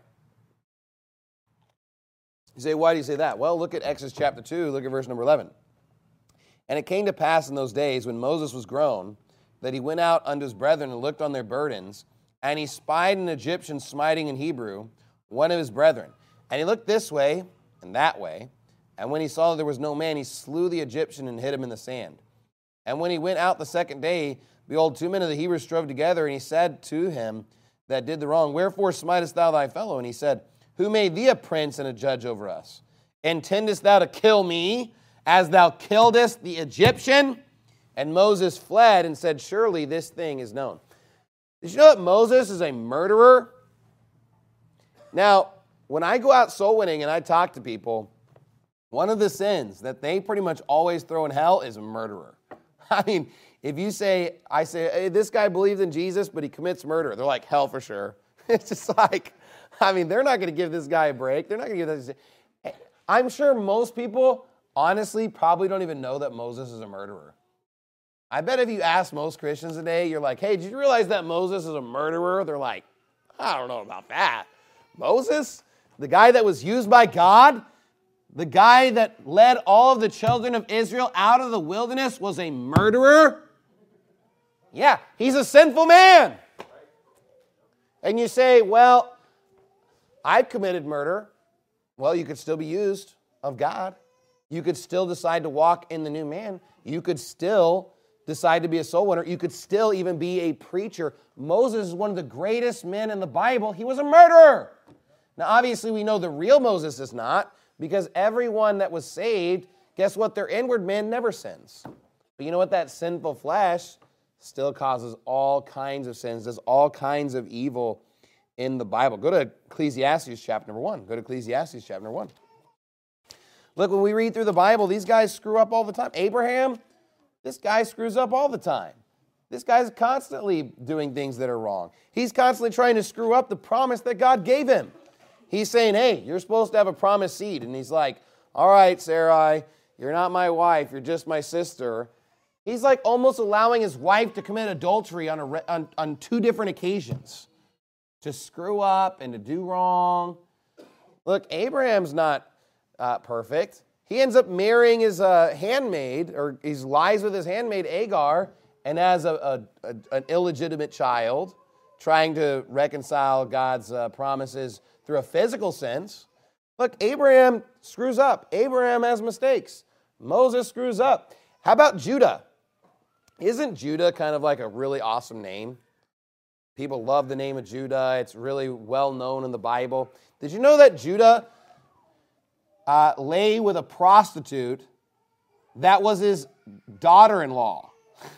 S2: You say, why do you say that? Well, look at Exodus chapter two. Look at verse number eleven. And it came to pass in those days when Moses was grown that he went out unto his brethren and looked on their burdens. and he spied an Egyptian smiting in Hebrew, one of his brethren. And he looked this way and that way, and when he saw that there was no man, he slew the Egyptian and hid him in the sand. And when he went out the second day, behold, two men of the Hebrews strove together, and he said to him that did the wrong, Wherefore smitest thou thy fellow? And he said, Who made thee a prince and a judge over us? Intendest thou to kill me, as thou killedest the Egyptian? And Moses fled and said, Surely this thing is known. Did you know that Moses is a murderer? Now, when I go out soul winning and I talk to people, one of the sins that they pretty much always throw in hell is a murderer. I mean, if you say, I say, hey, this guy believes in Jesus, but he commits murder, they're like, hell for sure. It's just like, I mean, they're not going to give this guy a break. They're not going to give this. I'm sure most people, honestly, probably don't even know that Moses is a murderer. I bet if you ask most Christians today, you're like, hey, did you realize that Moses is a murderer? They're like, I don't know about that. Moses, the guy that was used by God, the guy that led all of the children of Israel out of the wilderness was a murderer? Yeah, he's a sinful man. And you say, well, I've committed murder. Well, you could still be used of God. You could still decide to walk in the new man. You could still decide to be a soul winner. You could still even be a preacher. Moses is one of the greatest men in the Bible. He was a murderer. Now, obviously, we know the real Moses is not, because everyone that was saved, guess what? Their inward man never sins. But you know what? That sinful flesh still causes all kinds of sins, does all kinds of evil in the Bible. Go to Ecclesiastes chapter number one. Go to Ecclesiastes chapter number one. Look, when we read through the Bible, these guys screw up all the time. Abraham, this guy screws up all the time. This guy's constantly doing things that are wrong. He's constantly trying to screw up the promise that God gave him. He's saying, hey, you're supposed to have a promised seed. And he's like, all right, Sarai, you're not my wife. You're just my sister. He's like almost allowing his wife to commit adultery on, a, on, on two different occasions. To screw up and to do wrong. Look, Abraham's not uh, perfect. He ends up marrying his uh, handmaid, or he lies with his handmaid Agar, and has a, a, a, an illegitimate child, trying to reconcile God's uh, promises through a physical sense. Look, Abraham screws up. Abraham has mistakes. Moses screws up. How about Judah? Isn't Judah kind of like a really awesome name? People love the name of Judah. It's really well known in the Bible. Did you know that Judah uh, lay with a prostitute that was his daughter-in-law?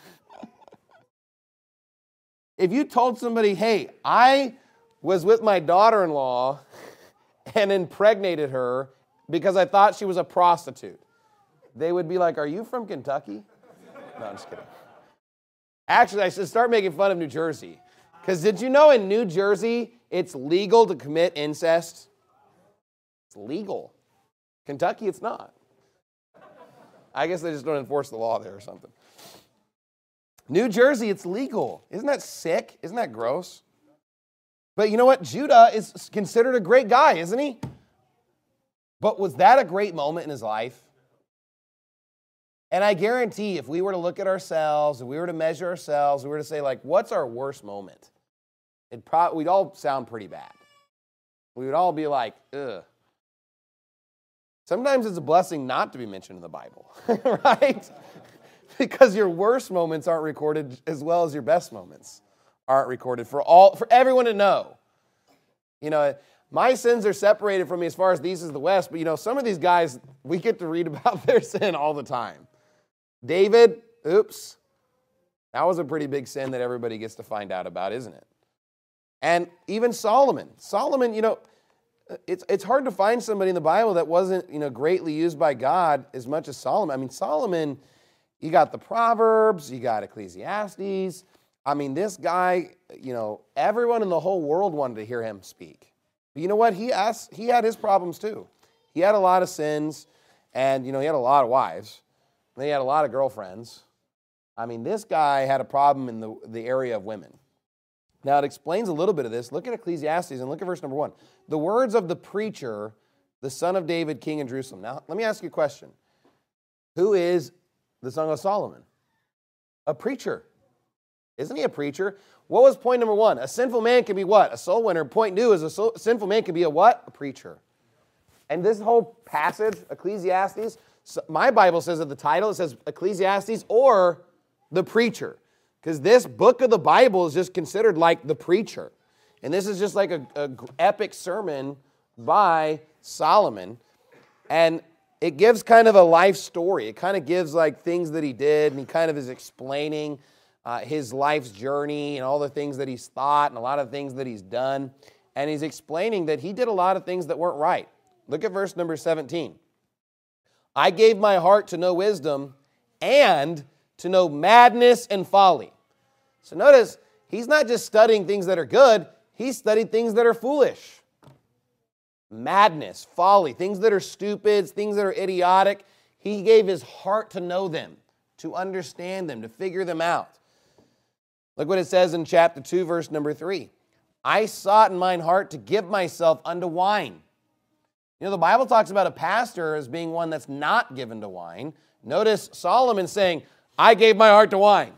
S2: If you told somebody, hey, I was with my daughter-in-law and impregnated her because I thought she was a prostitute, they would be like, are you from Kentucky? No, I'm just kidding. Actually, I should start making fun of New Jersey. Because did you know in New Jersey, it's legal to commit incest? It's legal. Kentucky, it's not. I guess they just don't enforce the law there or something. New Jersey, it's legal. Isn't that sick? Isn't that gross? But you know what? Judah is considered a great guy, isn't he? But was that a great moment in his life? And I guarantee if we were to look at ourselves, if we were to measure ourselves, we were to say, like, what's our worst moment? It'd pro- we'd all sound pretty bad. We would all be like, ugh. Sometimes it's a blessing not to be mentioned in the Bible, right? Because your worst moments aren't recorded as well as your best moments aren't recorded for all for everyone to know. You know, my sins are separated from me as far as the east is the west, but you know, some of these guys, we get to read about their sin all the time. David, oops, that was a pretty big sin that everybody gets to find out about, isn't it? And even Solomon. Solomon, you know, it's it's hard to find somebody in the Bible that wasn't, you know, greatly used by God as much as Solomon. I mean, Solomon, you got the Proverbs, you got Ecclesiastes. I mean, this guy, you know, everyone in the whole world wanted to hear him speak. But you know what? He asked, he had his problems too. He had a lot of sins, and, you know, he had a lot of wives. And he had a lot of girlfriends. I mean, this guy had a problem in the, the area of women. Now, it explains a little bit of this. Look at Ecclesiastes and look at verse number one. The words of the preacher, the son of David, king in Jerusalem. Now, let me ask you a question. Who is the son of Solomon? A preacher. Isn't he a preacher? What was point number one? A sinful man can be what? A soul winner. Point two is a soul, sinful man can be a what? A preacher. And this whole passage, Ecclesiastes, so my Bible says at the title, it says Ecclesiastes or the preacher. Because this book of the Bible is just considered like the preacher. And this is just like a, a epic sermon by Solomon. And it gives kind of a life story. It kind of gives like things that he did, and he kind of is explaining uh, his life's journey and all the things that he's thought and a lot of things that he's done. And he's explaining that he did a lot of things that weren't right. Look at verse number seventeen. I gave my heart to know wisdom and to know madness and folly. So notice, he's not just studying things that are good, he studied things that are foolish. Madness, folly, things that are stupid, things that are idiotic. He gave his heart to know them, to understand them, to figure them out. Look what it says in chapter two, verse number three. I sought in mine heart to give myself unto wine. You know, the Bible talks about a pastor as being one that's not given to wine. Notice Solomon saying, I gave my heart to wine.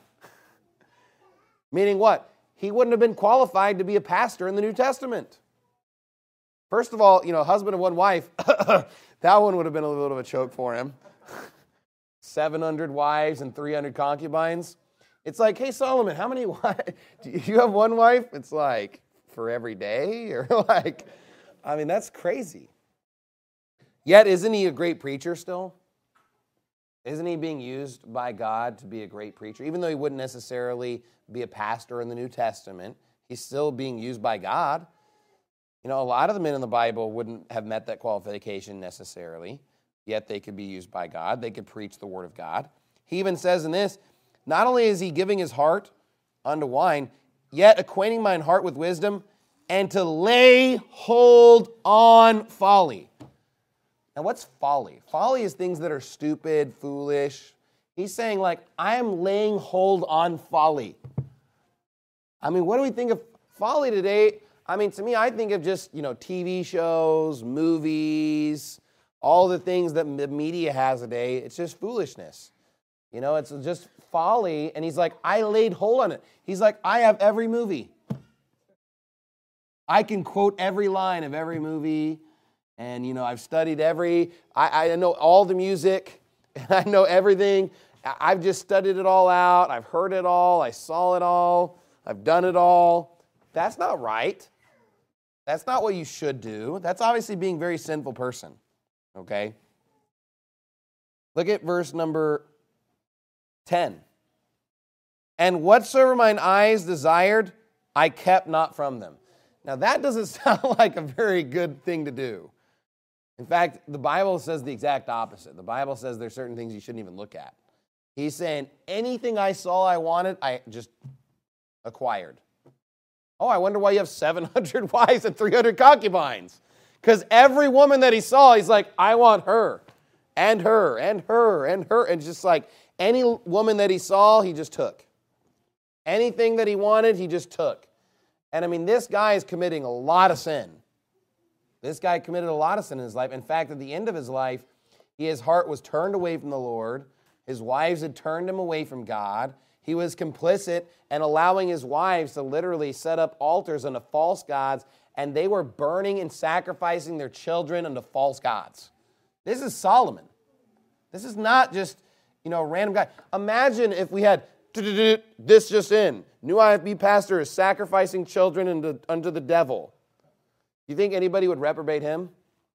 S2: Meaning what? He wouldn't have been qualified to be a pastor in the New Testament. First of all, you know, husband of one wife, that one would have been a little bit of a choke for him. seven hundred wives and three hundred concubines. It's like, hey, Solomon, how many wives? Do you have one wife? It's like, for every day? Or like, I mean, that's crazy. Yet, isn't he a great preacher still? Isn't he being used by God to be a great preacher? Even though he wouldn't necessarily be a pastor in the New Testament, he's still being used by God. You know, a lot of the men in the Bible wouldn't have met that qualification necessarily, yet they could be used by God. They could preach the Word of God. He even says in this, not only is he giving his heart unto wine, yet acquainting mine heart with wisdom, and to lay hold on folly. Now, what's folly? Folly is things that are stupid, foolish. He's saying, like, I am laying hold on folly. I mean, what do we think of folly today? I mean, to me, I think of just, you know, T V shows, movies, all the things that the media has today. It's just foolishness. You know, it's just folly. And he's like, I laid hold on it. He's like, I have every movie. I can quote every line of every movie. And, you know, I've studied every, I, I know all the music. And I know everything. I've just studied it all out. I've heard it all. I saw it all. I've done it all. That's not right. That's not what you should do. That's obviously being a very sinful person. Okay? Look at verse number ten. And whatsoever mine eyes desired, I kept not from them. Now that doesn't sound like a very good thing to do. In fact, the Bible says the exact opposite. The Bible says there's certain things you shouldn't even look at. He's saying, anything I saw I wanted, I just acquired. Oh, I wonder why you have seven hundred wives and three hundred concubines. Because every woman that he saw, he's like, I want her, and her, and her, and her. And just like any woman that he saw, he just took. Anything that he wanted, he just took. And I mean, this guy is committing a lot of sin. This guy committed a lot of sin in his life. In fact, at the end of his life, his heart was turned away from the Lord. His wives had turned him away from God. He was complicit and allowing his wives to literally set up altars unto false gods, and they were burning and sacrificing their children unto false gods. This is Solomon. This is not just, you know, a random guy. Imagine if we had this just in. New I F B pastor is sacrificing children unto, unto the devil. You think anybody would reprobate him?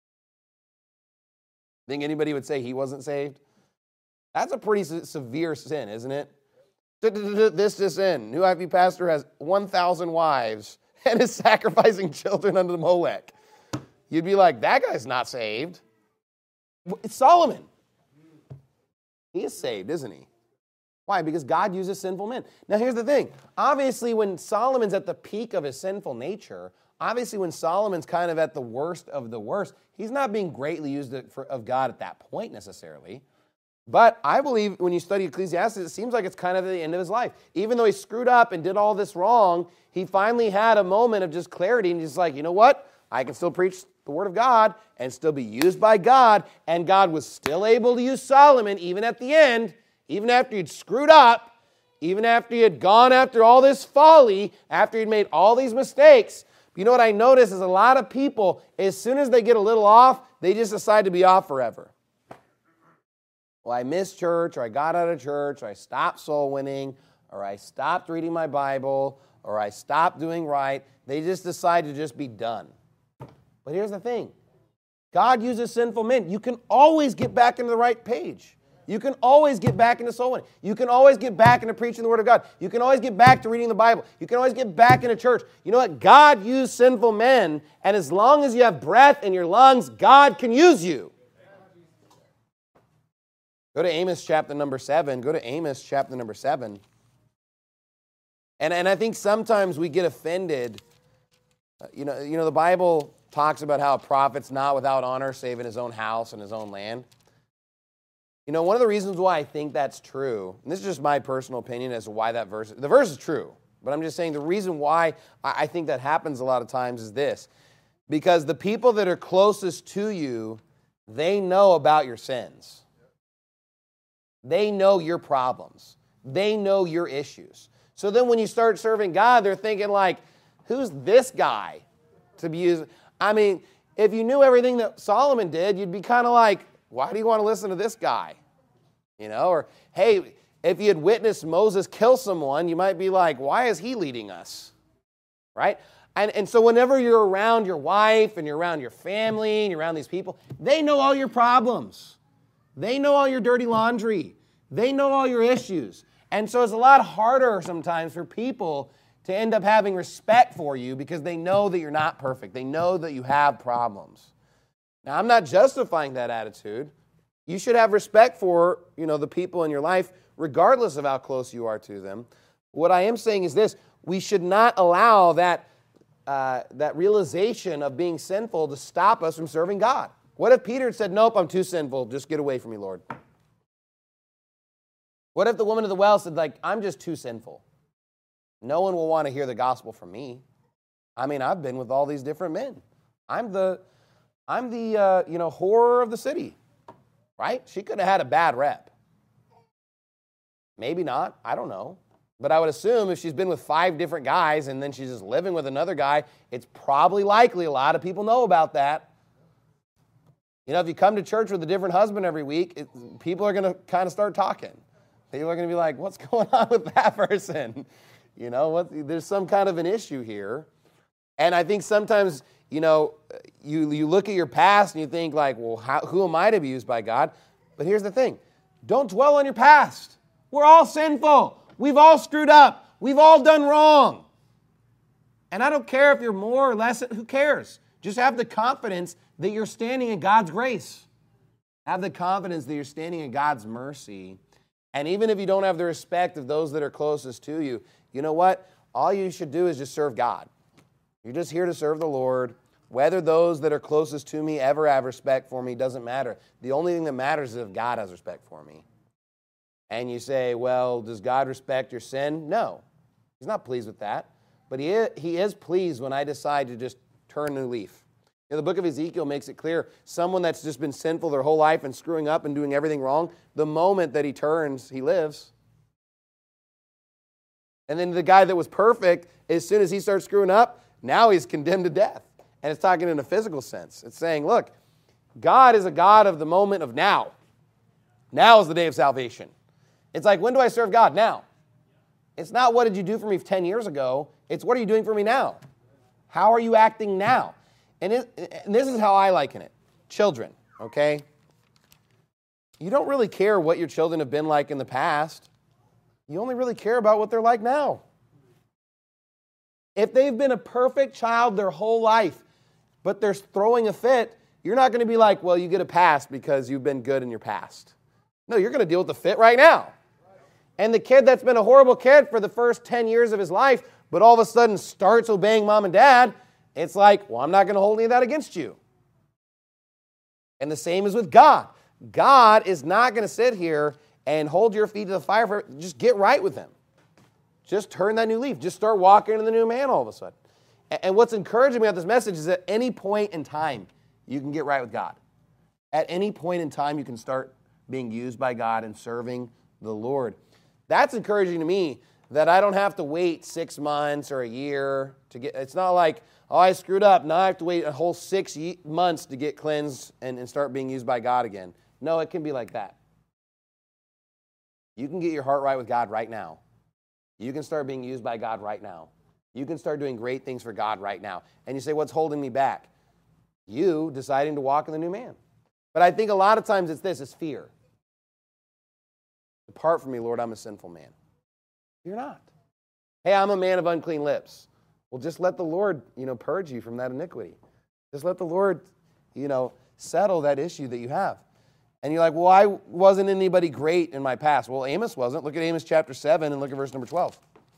S2: Think anybody would say he wasn't saved? That's a pretty se- severe sin, isn't it? This just in. New I F B pastor has one thousand wives and is sacrificing children unto Molech. You'd be like, that guy's not saved. It's Solomon. He is saved, isn't he? Why? Because God uses sinful men. Now here's the thing. Obviously, when Solomon's at the peak of his sinful nature, obviously when Solomon's kind of at the worst of the worst, he's not being greatly used of God at that point necessarily. But I believe when you study Ecclesiastes, it seems like it's kind of at the end of his life. Even though he screwed up and did all this wrong, he finally had a moment of just clarity, and he's like, you know what? I can still preach the Word of God and still be used by God, and God was still able to use Solomon even at the end, even after he'd screwed up, even after he had gone after all this folly, after he'd made all these mistakes, you know what I notice is a lot of people, as soon as they get a little off, they just decide to be off forever. Well, I missed church, or I got out of church, or I stopped soul winning, or I stopped reading my Bible, or I stopped doing right. They just decide to just be done. But here's the thing. God uses sinful men. You can always get back into the right page. You can always get back into soul winning. You can always get back into preaching the Word of God. You can always get back to reading the Bible. You can always get back into church. You know what? God used sinful men, and as long as you have breath in your lungs, God can use you. Go to Amos chapter number seven. Go to Amos chapter number seven. And, and I think sometimes we get offended. Uh, you know, you know, the Bible talks about how a prophet's not without honor save in his own house and his own land. You know, one of the reasons why I think that's true, and this is just my personal opinion as to why that verse, the verse is true, but I'm just saying the reason why I think that happens a lot of times is this. Because the people that are closest to you, they know about your sins. They know your problems. They know your issues. So then when you start serving God, they're thinking like, who's this guy to be used? I mean, if you knew everything that Solomon did, you'd be kind of like, why do you want to listen to this guy? You know, or hey, if you had witnessed Moses kill someone, you might be like, why is he leading us? Right? And, and so whenever you're around your wife and you're around your family and you're around these people, they know all your problems. They know all your dirty laundry. They know all your issues. And so it's a lot harder sometimes for people to end up having respect for you because they know that you're not perfect. They know that you have problems. Now, I'm not justifying that attitude. You should have respect for, you know, the people in your life, regardless of how close you are to them. What I am saying is this: we should not allow that uh, that realization of being sinful to stop us from serving God. What if Peter had said, "Nope, I'm too sinful. Just get away from me, Lord"? What if the woman at the well said, like, "I'm just too sinful. No one will want to hear the gospel from me. I mean, I've been with all these different men. I'm the, I'm the, uh, you know, whore of the city." Right? She could have had a bad rep. Maybe not. I don't know. But I would assume if she's been with five different guys and then she's just living with another guy, it's probably likely a lot of people know about that. You know, if you come to church with a different husband every week, it, people are going to kind of start talking. People are going to be like, what's going on with that person? You know, what, there's some kind of an issue here. And I think sometimes, you know, you, you look at your past and you think like, well, how, who am I to be used by God? But here's the thing. Don't dwell on your past. We're all sinful. We've all screwed up. We've all done wrong. And I don't care if you're more or less, who cares? Just have the confidence that you're standing in God's grace. Have the confidence that you're standing in God's mercy. And even if you don't have the respect of those that are closest to you, you know what? All you should do is just serve God. You're just here to serve the Lord. Whether those that are closest to me ever have respect for me doesn't matter. The only thing that matters is if God has respect for me. And you say, well, does God respect your sin? No. He's not pleased with that. But he is, he is pleased when I decide to just turn a new leaf. You know, the book of Ezekiel makes it clear, someone that's just been sinful their whole life and screwing up and doing everything wrong, the moment that he turns, he lives. And then the guy that was perfect, as soon as he starts screwing up, now he's condemned to death. And it's talking in a physical sense. It's saying, look, God is a God of the moment of now. Now is the day of salvation. It's like, when do I serve God? Now. It's not what did you do for me ten years ago. It's what are you doing for me now? How are you acting now? And, it, and this is how I liken it. Children, okay? You don't really care what your children have been like in the past. You only really care about what they're like now. If they've been a perfect child their whole life, but they're throwing a fit, you're not going to be like, well, you get a pass because you've been good in your past. No, you're going to deal with the fit right now. And the kid that's been a horrible kid for the first ten years of his life, but all of a sudden starts obeying mom and dad, it's like, well, I'm not going to hold any of that against you. And the same is with God. God is not going to sit here and hold your feet to the fire. For, just get right with him. Just turn that new leaf. Just start walking in the new man all of a sudden. And what's encouraging me about this message is at any point in time, you can get right with God. At any point in time, you can start being used by God and serving the Lord. That's encouraging to me that I don't have to wait six months or a year to get, it's not like, oh, I screwed up. Now I have to wait a whole six ye- months to get cleansed and, and start being used by God again. No, it can be like that. You can get your heart right with God right now. You can start being used by God right now. You can start doing great things for God right now. And you say, what's holding me back? You deciding to walk in the new man. But I think a lot of times it's this, it's fear. Depart from me, Lord, I'm a sinful man. You're not. Hey, I'm a man of unclean lips. Well, just let the Lord, you know, purge you from that iniquity. Just let the Lord, you know, settle that issue that you have. And you're like, well, I wasn't anybody great in my past. Well, Amos wasn't. Look at Amos chapter seven and look at verse number twelve.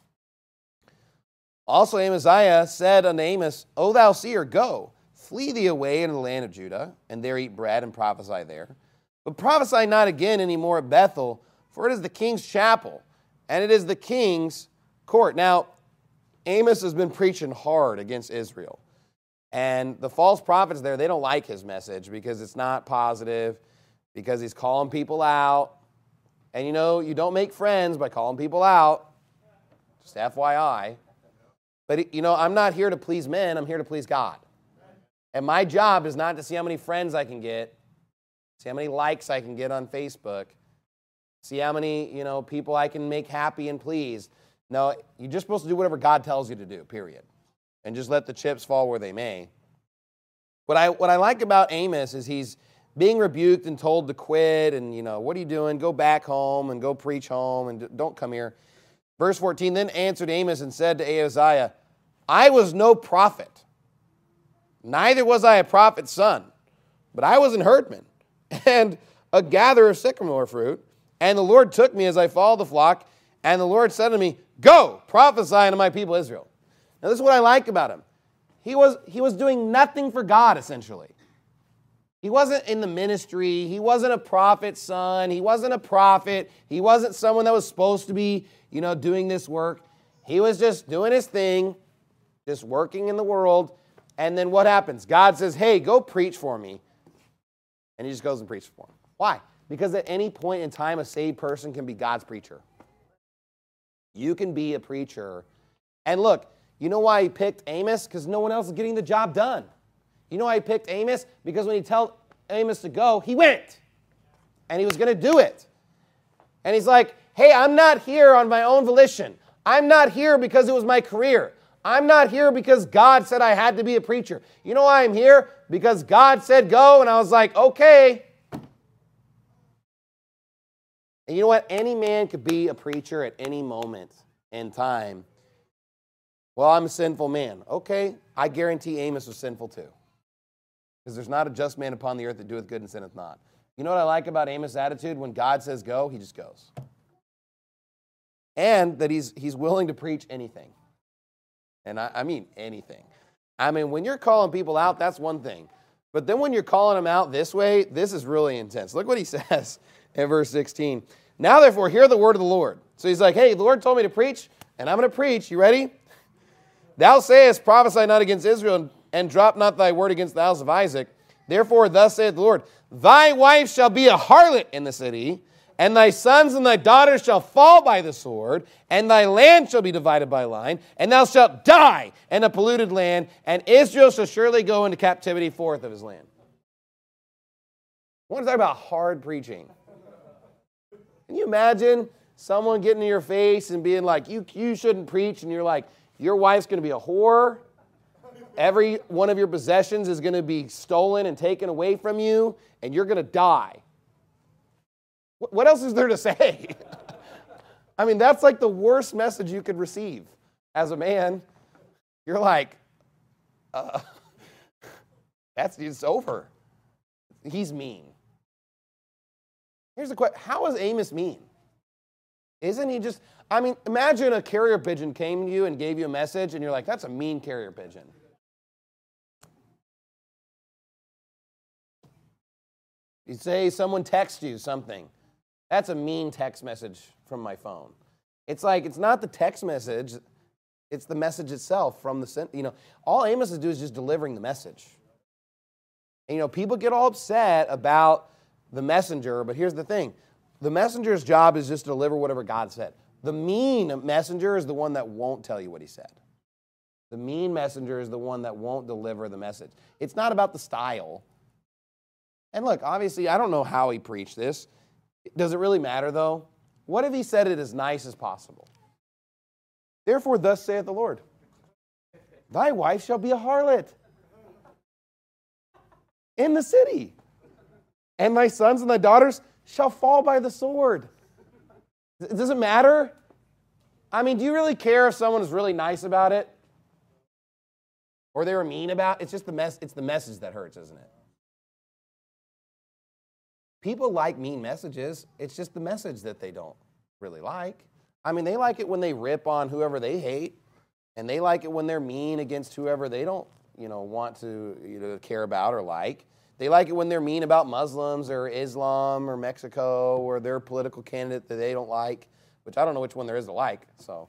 S2: Also, Amaziah said unto Amos, O thou seer, go, flee thee away into the land of Judah, and there eat bread and prophesy there. But prophesy not again any more at Bethel, for it is the king's chapel, and it is the king's court. Now, Amos has been preaching hard against Israel. And the false prophets there, they don't like his message because it's not positive, because he's calling people out. And you know, you don't make friends by calling people out. Just F Y I. But you know, I'm not here to please men, I'm here to please God. And my job is not to see how many friends I can get, see how many likes I can get on Facebook, see how many, you know, people I can make happy and pleased. No, you're just supposed to do whatever God tells you to do, period. And just let the chips fall where they may. What I what I like about Amos is he's being rebuked and told to quit and, you know, what are you doing? Go back home and go preach home and don't come here. Verse fourteen, then answered Amos and said to Ahaziah, I was no prophet, neither was I a prophet's son, but I was an herdman and a gatherer of sycamore fruit. And the Lord took me as I followed the flock, and the Lord said to me, go, prophesy unto my people Israel. Now this is what I like about him. He was, he was doing nothing for God, essentially. He wasn't in the ministry. He wasn't a prophet's son. He wasn't a prophet. He wasn't someone that was supposed to be, you know, doing this work. He was just doing his thing, just working in the world. And then what happens? God says, hey, go preach for me. And he just goes and preaches for him. Why? Because at any point in time, a saved person can be God's preacher. You can be a preacher. And look, you know why he picked Amos? Because no one else is getting the job done. You know why he picked Amos? Because when he told Amos to go, he went. And he was going to do it. And he's like, hey, I'm not here on my own volition. I'm not here because it was my career. I'm not here because God said I had to be a preacher. You know why I'm here? Because God said go, and I was like, okay. And you know what? Any man could be a preacher at any moment in time. Well, I'm a sinful man. Okay, I guarantee Amos was sinful too. Because there's not a just man upon the earth that doeth good and sinneth not. You know what I like about Amos' attitude? When God says go, he just goes. And that he's he's willing to preach anything. And I, I mean anything. I mean, when you're calling people out, that's one thing. But then when you're calling them out this way, this is really intense. Look what he says in verse sixteen. Now therefore, hear the word of the Lord. So he's like, hey, the Lord told me to preach, and I'm going to preach. You ready? Thou sayest, prophesy not against Israel, and, and drop not thy word against the house of Isaac. Therefore, thus saith the Lord, thy wife shall be a harlot in the city, and thy sons and thy daughters shall fall by the sword, and thy land shall be divided by line, and thou shalt die in a polluted land, and Israel shall surely go into captivity forth of his land. I want to talk about hard preaching. Can you imagine someone getting in your face and being like, you, you shouldn't preach, and you're like, your wife's going to be a whore. Every one of your possessions is going to be stolen and taken away from you, and you're going to die. What else is there to say? I mean, that's like the worst message you could receive as a man. You're like, uh, that's it's over. He's mean. Here's the question. How is Amos mean? Isn't he just, I mean, imagine a carrier pigeon came to you and gave you a message, and you're like, that's a mean carrier pigeon. You say someone texts you something. That's a mean text message from my phone. It's like, it's not the text message, it's the message itself from the, you know, all Amos is doing is just delivering the message. And, you know, people get all upset about the messenger, but here's the thing. The messenger's job is just to deliver whatever God said. The mean messenger is the one that won't tell you what he said. The mean messenger is the one that won't deliver the message. It's not about the style. And look, obviously, I don't know how he preached this. Does it really matter, though? What if he said it as nice as possible? Therefore, thus saith the Lord, thy wife shall be a harlot in the city, and thy sons and thy daughters shall fall by the sword. Does it matter? I mean, do you really care if someone is really nice about it? Or they were mean about it? It's just the mess, it's the message that hurts, isn't it? People like mean messages. It's just the message that they don't really like. I mean, they like it when they rip on whoever they hate, and they like it when they're mean against whoever they don't, you know, want to you know, care about or like. They like it when they're mean about Muslims or Islam or Mexico or their political candidate that they don't like, which I don't know which one there is to like. So,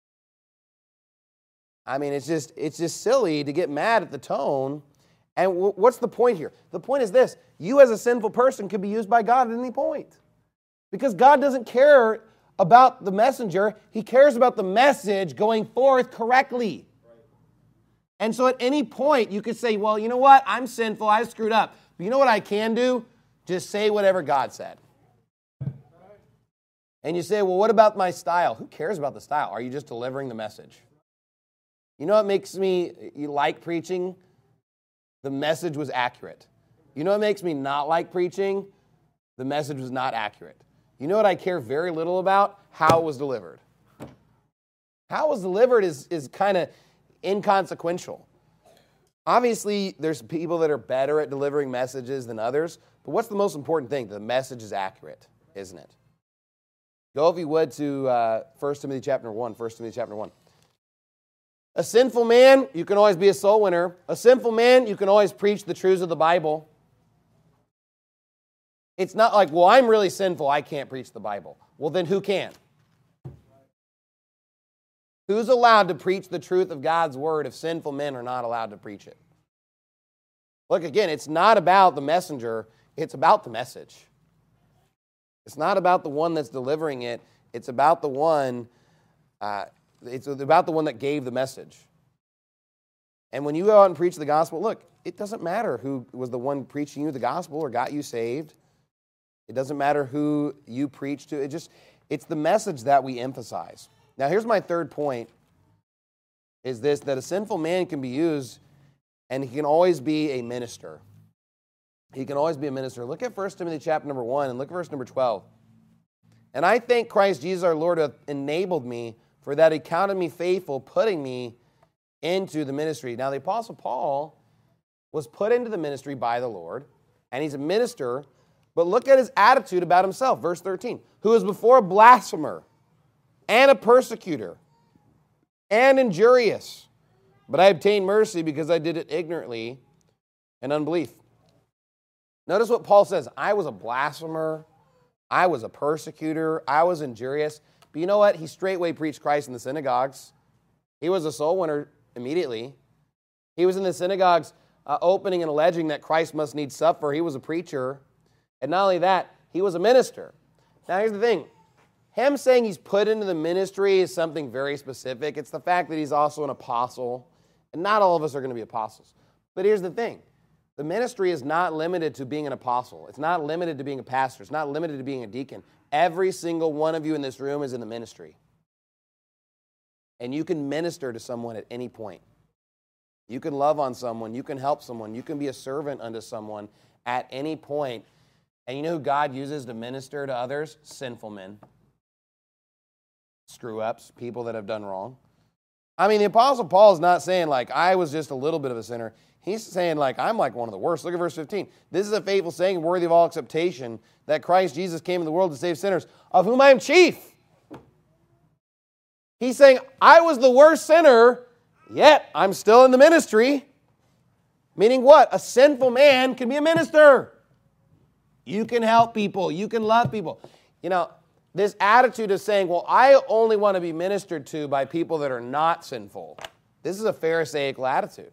S2: I mean, it's just it's just silly to get mad at the tone. And w- what's the point here? The point is this: you as a sinful person could be used by God at any point, because God doesn't care about the messenger. He cares about the message going forth correctly. And so at any point, you could say, well, you know what? I'm sinful. I screwed up. But you know what I can do? Just say whatever God said. And you say, well, what about my style? Who cares about the style? Are you just delivering the message? You know what makes me you like preaching? The message was accurate. You know what makes me not like preaching? The message was not accurate. You know what I care very little about? How it was delivered. How it was delivered is, is kind of inconsequential. Obviously, there's people that are better at delivering messages than others, but what's the most important thing? The message is accurate, isn't it? Go, if you would, to uh, First Timothy chapter one. First Timothy chapter one. A sinful man, you can always be a soul winner. A sinful man, you can always preach the truths of the Bible. It's not like, well, I'm really sinful, I can't preach the Bible. Well, then who can? Who's allowed to preach the truth of God's word if sinful men are not allowed to preach it? Look, again, it's not about the messenger, it's about the message. It's not about the one that's delivering it, it's about the one, uh, it's about the one that gave the message. And when you go out and preach the gospel, look, it doesn't matter who was the one preaching you the gospel or got you saved. It doesn't matter who you preach to. It just, it's the message that we emphasize. Now, here's my third point, is this, that a sinful man can be used, and he can always be a minister. He can always be a minister. Look at First Timothy chapter number one, and look at verse number twelve. And I thank Christ Jesus our Lord hath enabled me, for that he counted me faithful, putting me into the ministry. Now, the Apostle Paul was put into the ministry by the Lord, and he's a minister. But look at his attitude about himself. Verse thirteen. Who was before a blasphemer and a persecutor and injurious. But I obtained mercy because I did it ignorantly and unbelief. Notice what Paul says. I was a blasphemer. I was a persecutor. I was injurious. But you know what? He straightway preached Christ in the synagogues. He was a soul winner immediately. He was in the synagogues uh, opening and alleging that Christ must needs suffer. He was a preacher. And not only that, he was a minister. Now, here's the thing. Him saying he's put into the ministry is something very specific. It's the fact that he's also an apostle. And not all of us are going to be apostles. But here's the thing. The ministry is not limited to being an apostle. It's not limited to being a pastor. It's not limited to being a deacon. Every single one of you in this room is in the ministry. And you can minister to someone at any point. You can love on someone. You can help someone. You can be a servant unto someone at any point. And you know who God uses to minister to others? Sinful men. Screw-ups, people that have done wrong. I mean, the Apostle Paul is not saying, like, I was just a little bit of a sinner. He's saying, like, I'm like one of the worst. Look at verse fifteen. This is a faithful saying, worthy of all acceptation, that Christ Jesus came in the world to save sinners, of whom I am chief. He's saying, I was the worst sinner, yet I'm still in the ministry. Meaning what? A sinful man can be a minister. You can help people. You can love people. You know, this attitude of saying, well, I only want to be ministered to by people that are not sinful. This is a Pharisaical attitude.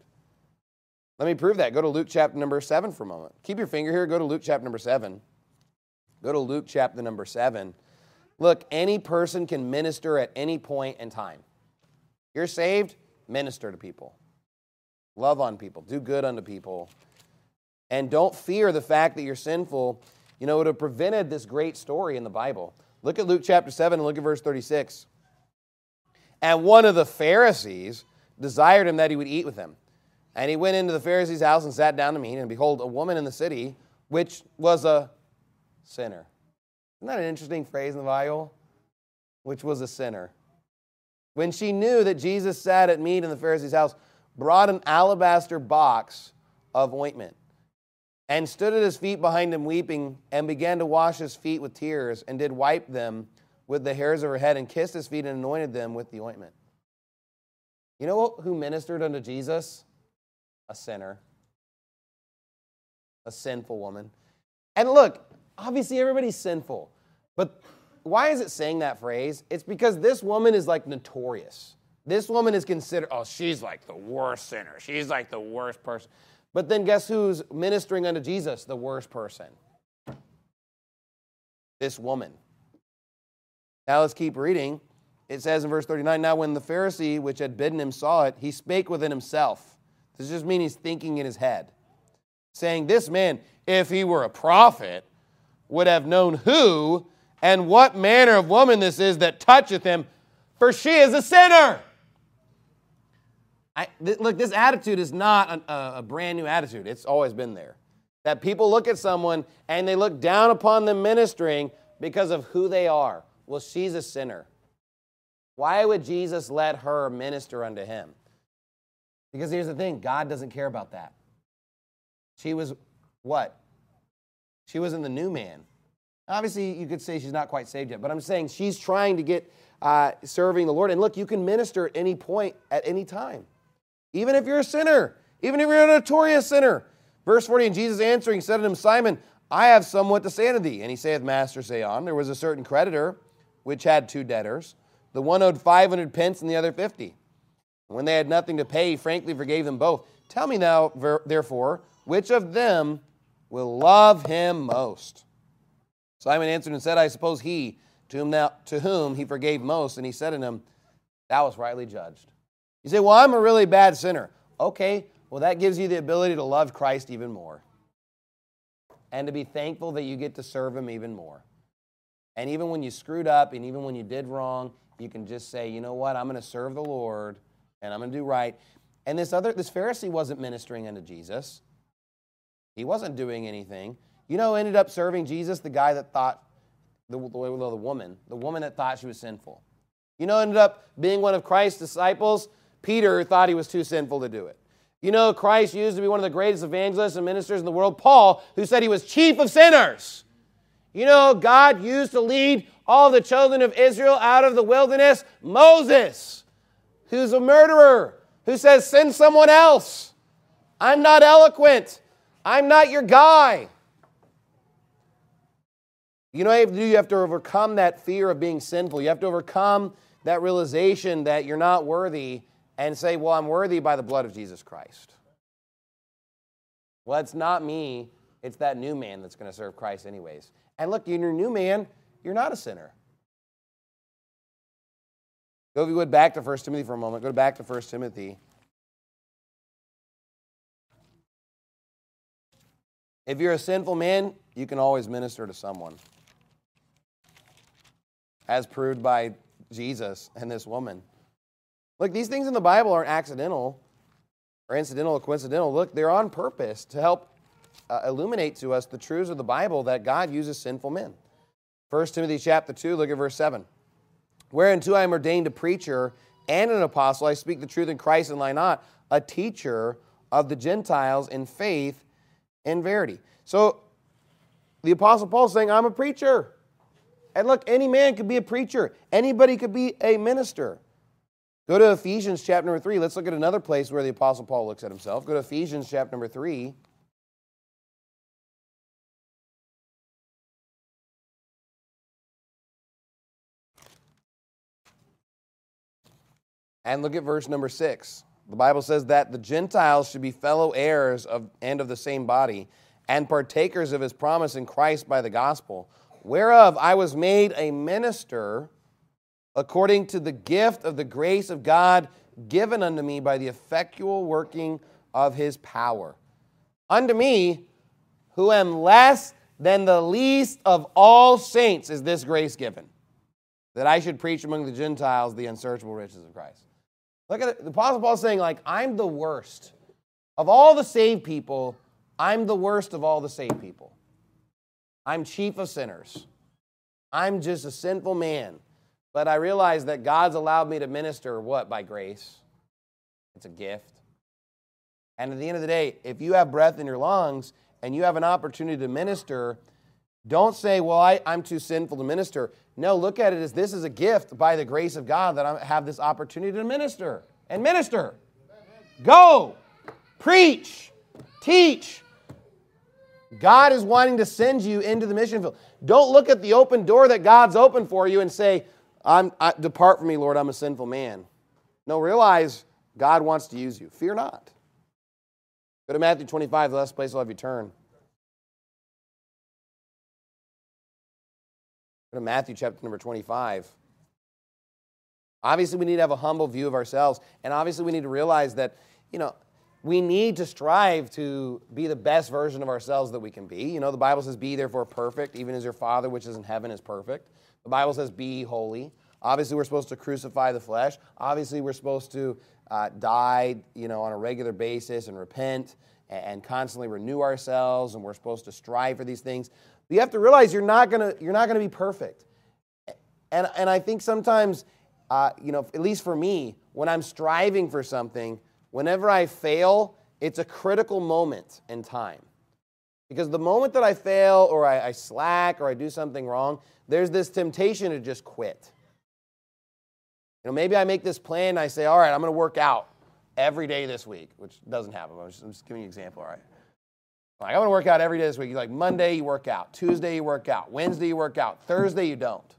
S2: Let me prove that. Go to Luke chapter number seven for a moment. Keep your finger here. Go to Luke chapter number seven. Go to Luke chapter number seven. Look, any person can minister at any point in time. You're saved, minister to people. Love on people. Do good unto people. And don't fear the fact that you're sinful. You know, it would have prevented this great story in the Bible. Look at Luke chapter seven and look at verse thirty-six. And one of the Pharisees desired him that he would eat with him. And he went into the Pharisee's house and sat down to meat. And behold, a woman in the city, which was a sinner. Isn't that an interesting phrase in the Bible? Which was a sinner. When she knew that Jesus sat at meat in the Pharisee's house, brought an alabaster box of ointment, and stood at his feet behind him weeping, and began to wash his feet with tears, and did wipe them with the hairs of her head, and kissed his feet and anointed them with the ointment. You know who ministered unto Jesus? A sinner. A sinful woman. And look, obviously everybody's sinful. But why is it saying that phrase? It's because this woman is like notorious. This woman is considered, oh, she's like the worst sinner. She's like the worst person. But then guess who's ministering unto Jesus? The worst person. This woman. Now let's keep reading. It says in verse thirty-nine, now when the Pharisee which had bidden him saw it, he spake within himself. Does this just mean he's thinking in his head? Saying, this man, if he were a prophet, would have known who and what manner of woman this is that toucheth him, for she is a sinner. I, th- look, this attitude is not a, a brand new attitude. It's always been there. That people look at someone and they look down upon them ministering because of who they are. Well, she's a sinner. Why would Jesus let her minister unto him? Because here's the thing, God doesn't care about that. She was what? She was in the new man. Obviously, you could say she's not quite saved yet, but I'm saying she's trying to get uh, serving the Lord. And look, you can minister at any point, at any time. Even if you're a sinner, even if you're a notorious sinner. Verse forty, and Jesus answering said unto him, Simon, I have somewhat to say unto thee. And he saith, Master, say on. There was a certain creditor which had two debtors. The one owed five hundred pence and the other fifty. When they had nothing to pay, he frankly forgave them both. Tell me now, therefore, which of them will love him most? Simon answered and said, I suppose he, to whom, now, to whom he forgave most. And he said unto him, thou wast rightly judged. You say, well, I'm a really bad sinner. Okay, well, that gives you the ability to love Christ even more. And to be thankful that you get to serve him even more. And even when you screwed up, and even when you did wrong, you can just say, you know what, I'm going to serve the Lord, and I'm going to do right. And this other, this Pharisee wasn't ministering unto Jesus. He wasn't doing anything. You know who ended up serving Jesus? The guy that thought, the, the, the woman, the woman that thought she was sinful. You know who ended up being one of Christ's disciples? Peter, who thought he was too sinful to do it. You know who Christ used to be one of the greatest evangelists and ministers in the world? Paul, who said he was chief of sinners. You know who God used to lead all the children of Israel out of the wilderness? Moses, who's a murderer, who says, send someone else. I'm not eloquent. I'm not your guy. You know what you have to do? You have to overcome that fear of being sinful. You have to overcome that realization that you're not worthy and say, well, I'm worthy by the blood of Jesus Christ. Well, it's not me. It's that new man that's going to serve Christ anyways. And look, in your new man, you're not a sinner. Go, if you would, back to First Timothy for a moment. Go back to First Timothy. If you're a sinful man, you can always minister to someone. As proved by Jesus and this woman. Look, these things in the Bible aren't accidental or incidental or coincidental. Look, they're on purpose to help uh, illuminate to us the truths of the Bible that God uses sinful men. First Timothy chapter two, look at verse seven. Whereunto I am ordained a preacher and an apostle. I speak the truth in Christ and lie not, a teacher of the Gentiles in faith and verity. So the Apostle Paul is saying, I'm a preacher. And look, any man could be a preacher. Anybody could be a minister. Go to Ephesians chapter number three. Let's look at another place where the Apostle Paul looks at himself. Go to Ephesians chapter number three. And look at verse number six. The Bible says that the Gentiles should be fellow heirs of and of the same body, and partakers of his promise in Christ by the gospel, whereof I was made a minister according to the gift of the grace of God given unto me by the effectual working of his power. Unto me, who am less than the least of all saints, is this grace given, that I should preach among the Gentiles the unsearchable riches of Christ. Look at it. The Apostle Paul is saying, like, I'm the worst. Of all the saved people, I'm the worst of all the saved people. I'm chief of sinners. I'm just a sinful man. But I realize that God's allowed me to minister, what? By grace. It's a gift. And at the end of the day, if you have breath in your lungs and you have an opportunity to minister, don't say, well, I, I'm too sinful to minister. No, look at it as this is a gift by the grace of God that I have this opportunity to minister. And minister. Go. Preach. Teach. God is wanting to send you into the mission field. Don't look at the open door that God's opened for you and say, I'm, I, depart from me, Lord, I'm a sinful man. No, realize God wants to use you. Fear not. Go to Matthew twenty-five, the last place I'll have you turn. Go to Matthew chapter number twenty-five. Obviously, we need to have a humble view of ourselves, and obviously we need to realize that, you know, we need to strive to be the best version of ourselves that we can be. You know, the Bible says, be therefore perfect, even as your Father which is in heaven is perfect. The Bible says, be holy. Obviously, we're supposed to crucify the flesh. Obviously, we're supposed to uh, die, you know, on a regular basis and repent and, and constantly renew ourselves, and we're supposed to strive for these things. But you have to realize you're not gonna you're not gonna be perfect. And and I think sometimes, uh, you know, at least for me, when I'm striving for something, whenever I fail, it's a critical moment in time. Because the moment that I fail or I, I slack or I do something wrong, there's this temptation to just quit. You know, maybe I make this plan and I say, all right, I'm going to work out every day this week, which doesn't happen. I'm just, I'm just giving you an example, all right? Like, I'm going to work out every day this week. Like Monday, you work out. Tuesday, you work out. Wednesday, you work out. Thursday, you don't.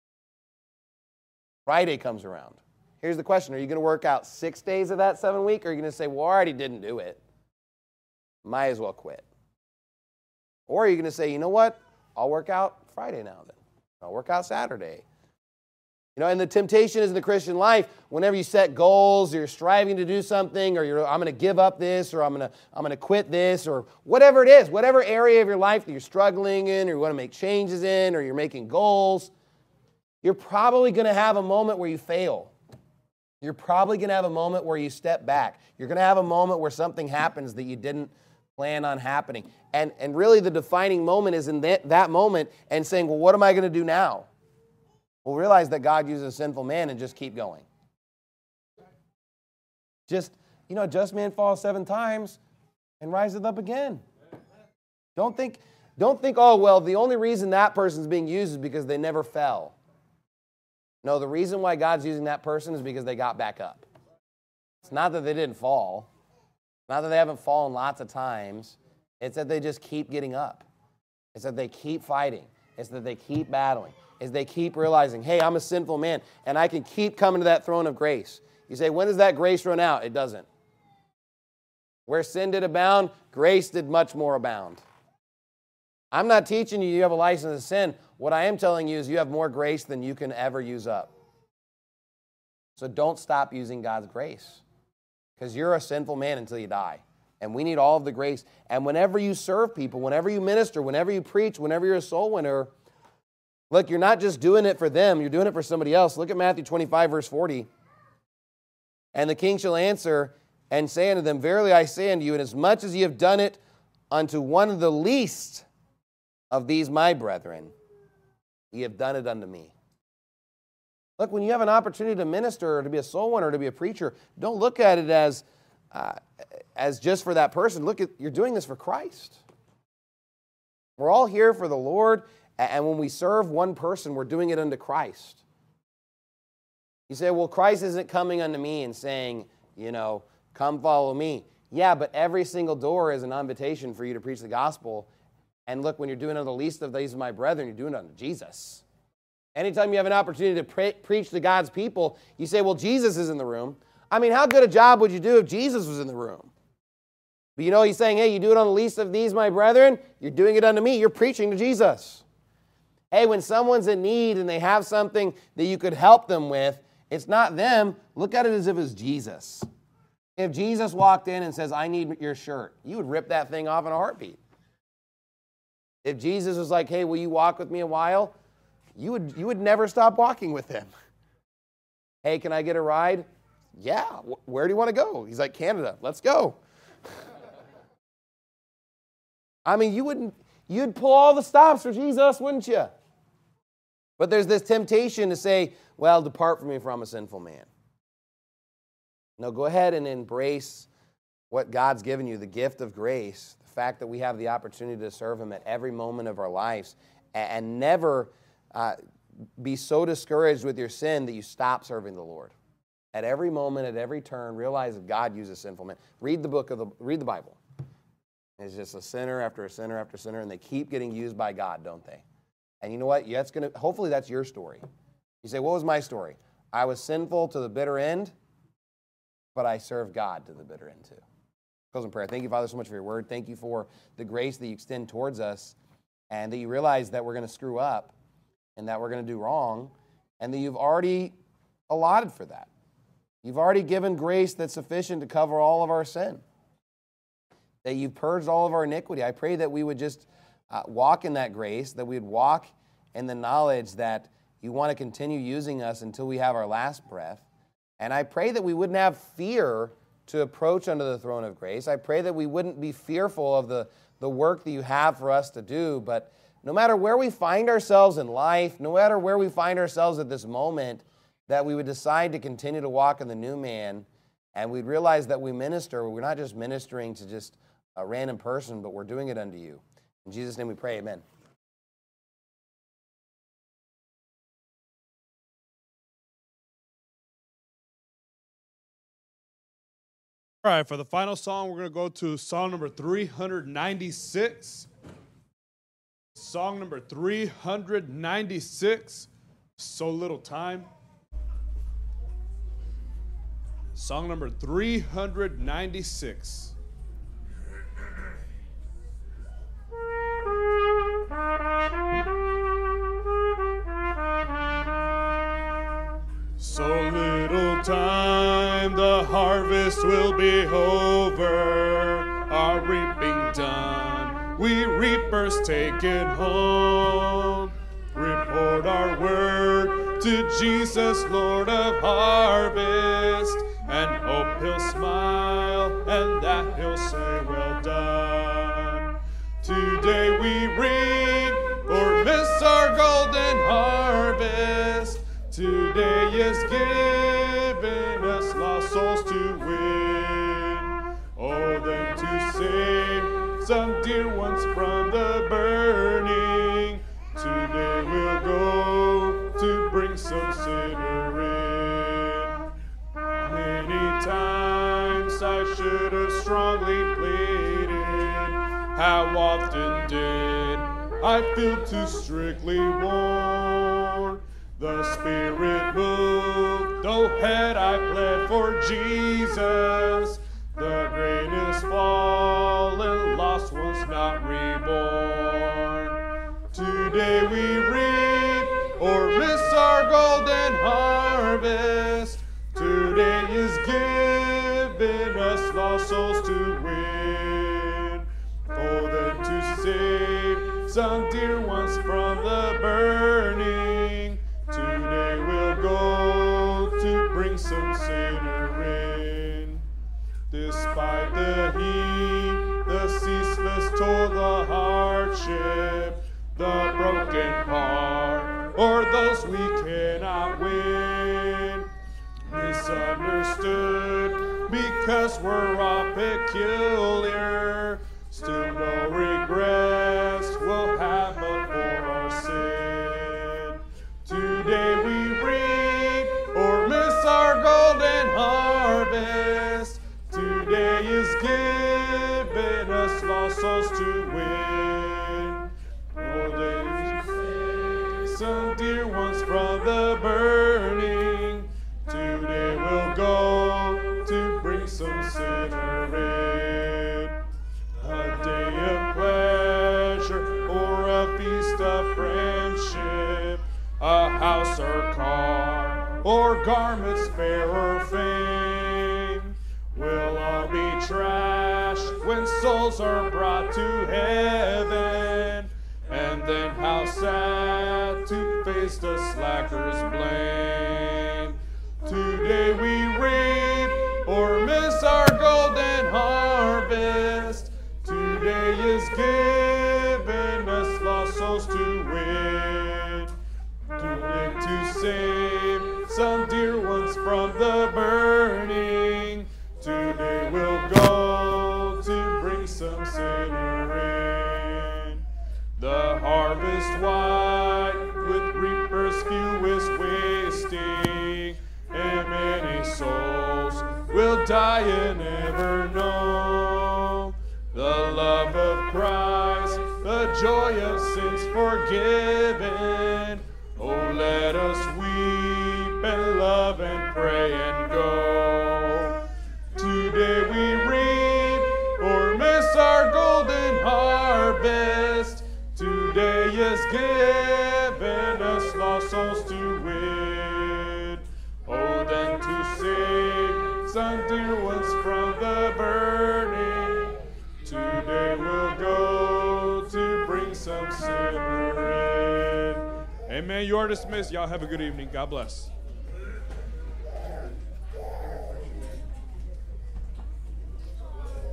S2: Friday comes around. Here's the question. Are you going to work out six days of that seven week? Or are you going to say, well, I already didn't do it. Might as well quit. Or are you going to say, you know what? I'll work out Friday now then. I'll work out Saturday. You know, and the temptation is in the Christian life, whenever you set goals, or you're striving to do something, or you're, I'm going to give up this, or I'm going to, I'm going to quit this, or whatever it is, whatever area of your life that you're struggling in, or you want to make changes in, or you're making goals, you're probably going to have a moment where you fail. You're probably going to have a moment where you step back. You're going to have a moment where something happens that you didn't plan on happening. And, and really the defining moment is in that, that moment and saying, well, what am I going to do now? Well, realize that God uses a sinful man and just keep going. Just, you know, just man falls seven times and rises up again. Don't think, don't think, oh, well, the only reason that person's being used is because they never fell. No, the reason why God's using that person is because they got back up. It's not that they didn't fall. Not that they haven't fallen lots of times. It's that they just keep getting up. It's that they keep fighting. It's that they keep battling. It's they keep realizing, hey, I'm a sinful man, and I can keep coming to that throne of grace. You say, when does that grace run out? It doesn't. Where sin did abound, grace did much more abound. I'm not teaching you you have a license to sin. What I am telling you is you have more grace than you can ever use up. So don't stop using God's grace, because you're a sinful man until you die. And we need all of the grace. And whenever you serve people, whenever you minister, whenever you preach, whenever you're a soul winner, look, you're not just doing it for them, you're doing it for somebody else. Look at Matthew twenty-five, verse forty. And the king shall answer and say unto them, verily I say unto you, inasmuch as ye have done it unto one of the least of these my brethren, ye have done it unto me. Look, when you have an opportunity to minister or to be a soul winner or to be a preacher, don't look at it as, uh, as just for that person. Look, at you're doing this for Christ. We're all here for the Lord, and when we serve one person, we're doing it unto Christ. You say, well, Christ isn't coming unto me and saying, you know, come follow me. Yeah, but every single door is an invitation for you to preach the gospel. And look, when you're doing it unto the least of these my brethren, you're doing it unto Jesus. Anytime you have an opportunity to pre- preach to God's people, you say, well, Jesus is in the room. I mean, how good a job would you do if Jesus was in the room? But you know, he's saying, hey, you do it on the least of these, my brethren, you're doing it unto me. You're preaching to Jesus. Hey, when someone's in need and they have something that you could help them with, it's not them. Look at it as if it's Jesus. If Jesus walked in and says, I need your shirt, you would rip that thing off in a heartbeat. If Jesus was like, hey, will you walk with me a while? You would, you would never stop walking with him. Hey, can I get a ride? Yeah. Where do you want to go? He's like, Canada. Let's go. I mean, you wouldn't, you'd pull all the stops for Jesus, wouldn't you? But there's this temptation to say, well, depart from me for I'm a sinful man. No, go ahead and embrace what God's given you, the gift of grace, the fact that we have the opportunity to serve him at every moment of our lives, and never uh, be so discouraged with your sin that you stop serving the Lord. At every moment, at every turn, realize that God uses sinful men. Read the book of the, read the Bible. It's just a sinner after a sinner after sinner, and they keep getting used by God, don't they? And you know what? That's gonna, hopefully that's your story. You say, what was my story? I was sinful to the bitter end, but I served God to the bitter end too. Close in prayer. Thank you, Father, so much for your word. Thank you for the grace that you extend towards us, and that you realize that we're going to screw up and that we're going to do wrong, and that you've already allotted for that. You've already given grace that's sufficient to cover all of our sin, that you've purged all of our iniquity. I pray that we would just uh, walk in that grace, that we would walk in the knowledge that you want to continue using us until we have our last breath. And I pray that we wouldn't have fear to approach under the throne of grace. I pray that we wouldn't be fearful of the, the work that you have for us to do. But no matter where we find ourselves in life, no matter where we find ourselves at this moment, that we would decide to continue to walk in the new man, and we'd realize that we minister. We're not just ministering to just a random person, but we're doing it unto you. In Jesus' name we pray, amen.
S1: All right, for the final song, we're going to go to song number three ninety-six. Song number three ninety-six, So Little Time. Song number three ninety-six. So little time, the harvest will be over, our reaping done, we reapers take it home. Report our word to Jesus, Lord of harvest, and hope he'll smile and that he'll say, well done. Today we reap or miss our golden harvest. Today is given us lost souls to win. Oh, then to save some dear ones from the burning. Today we'll go to bring some sinner in. Many times I should have strongly pleaded. How often did I feel too strictly warned? The Spirit moved, though had I pled for Jesus. The greatest fallen, lost ones not reborn. Today we reap or miss our golden harvest. Today is given us lost souls to win. Oh, then to save some dear ones from the burning. Today we'll go to bring some sinner in. Despite the heat, the ceaseless toil, the hardship, the broken heart, or those we cannot win. Misunderstood because we're all peculiar. Still no regrets we'll have but for our sin. Today we reap or miss our golden harvest. Today is given us lost souls to win. Oh, they some dear ones from the burning. Today we'll go to bring some sinner in. or garments fair or fame, will all be trashed when souls are brought to heaven. And then how sad to face the slacker's blame. Today we reap or miss our golden harvest. Today is given us lost souls to win. Today to save some dear ones from the burning. Today we'll go to bring some sinner in. The harvest white with reapers few is wasting, and many souls will die and never know the love of Christ, the joy of sins forgiven. Oh, let us weep and love and pray and go. Today we reap or miss our golden harvest. Today is given us lost souls to win. Oh, then to save some dear ones from the burning. Today we'll go to bring some sinner in.
S5: Amen. You are dismissed. Y'all have a good evening. God bless.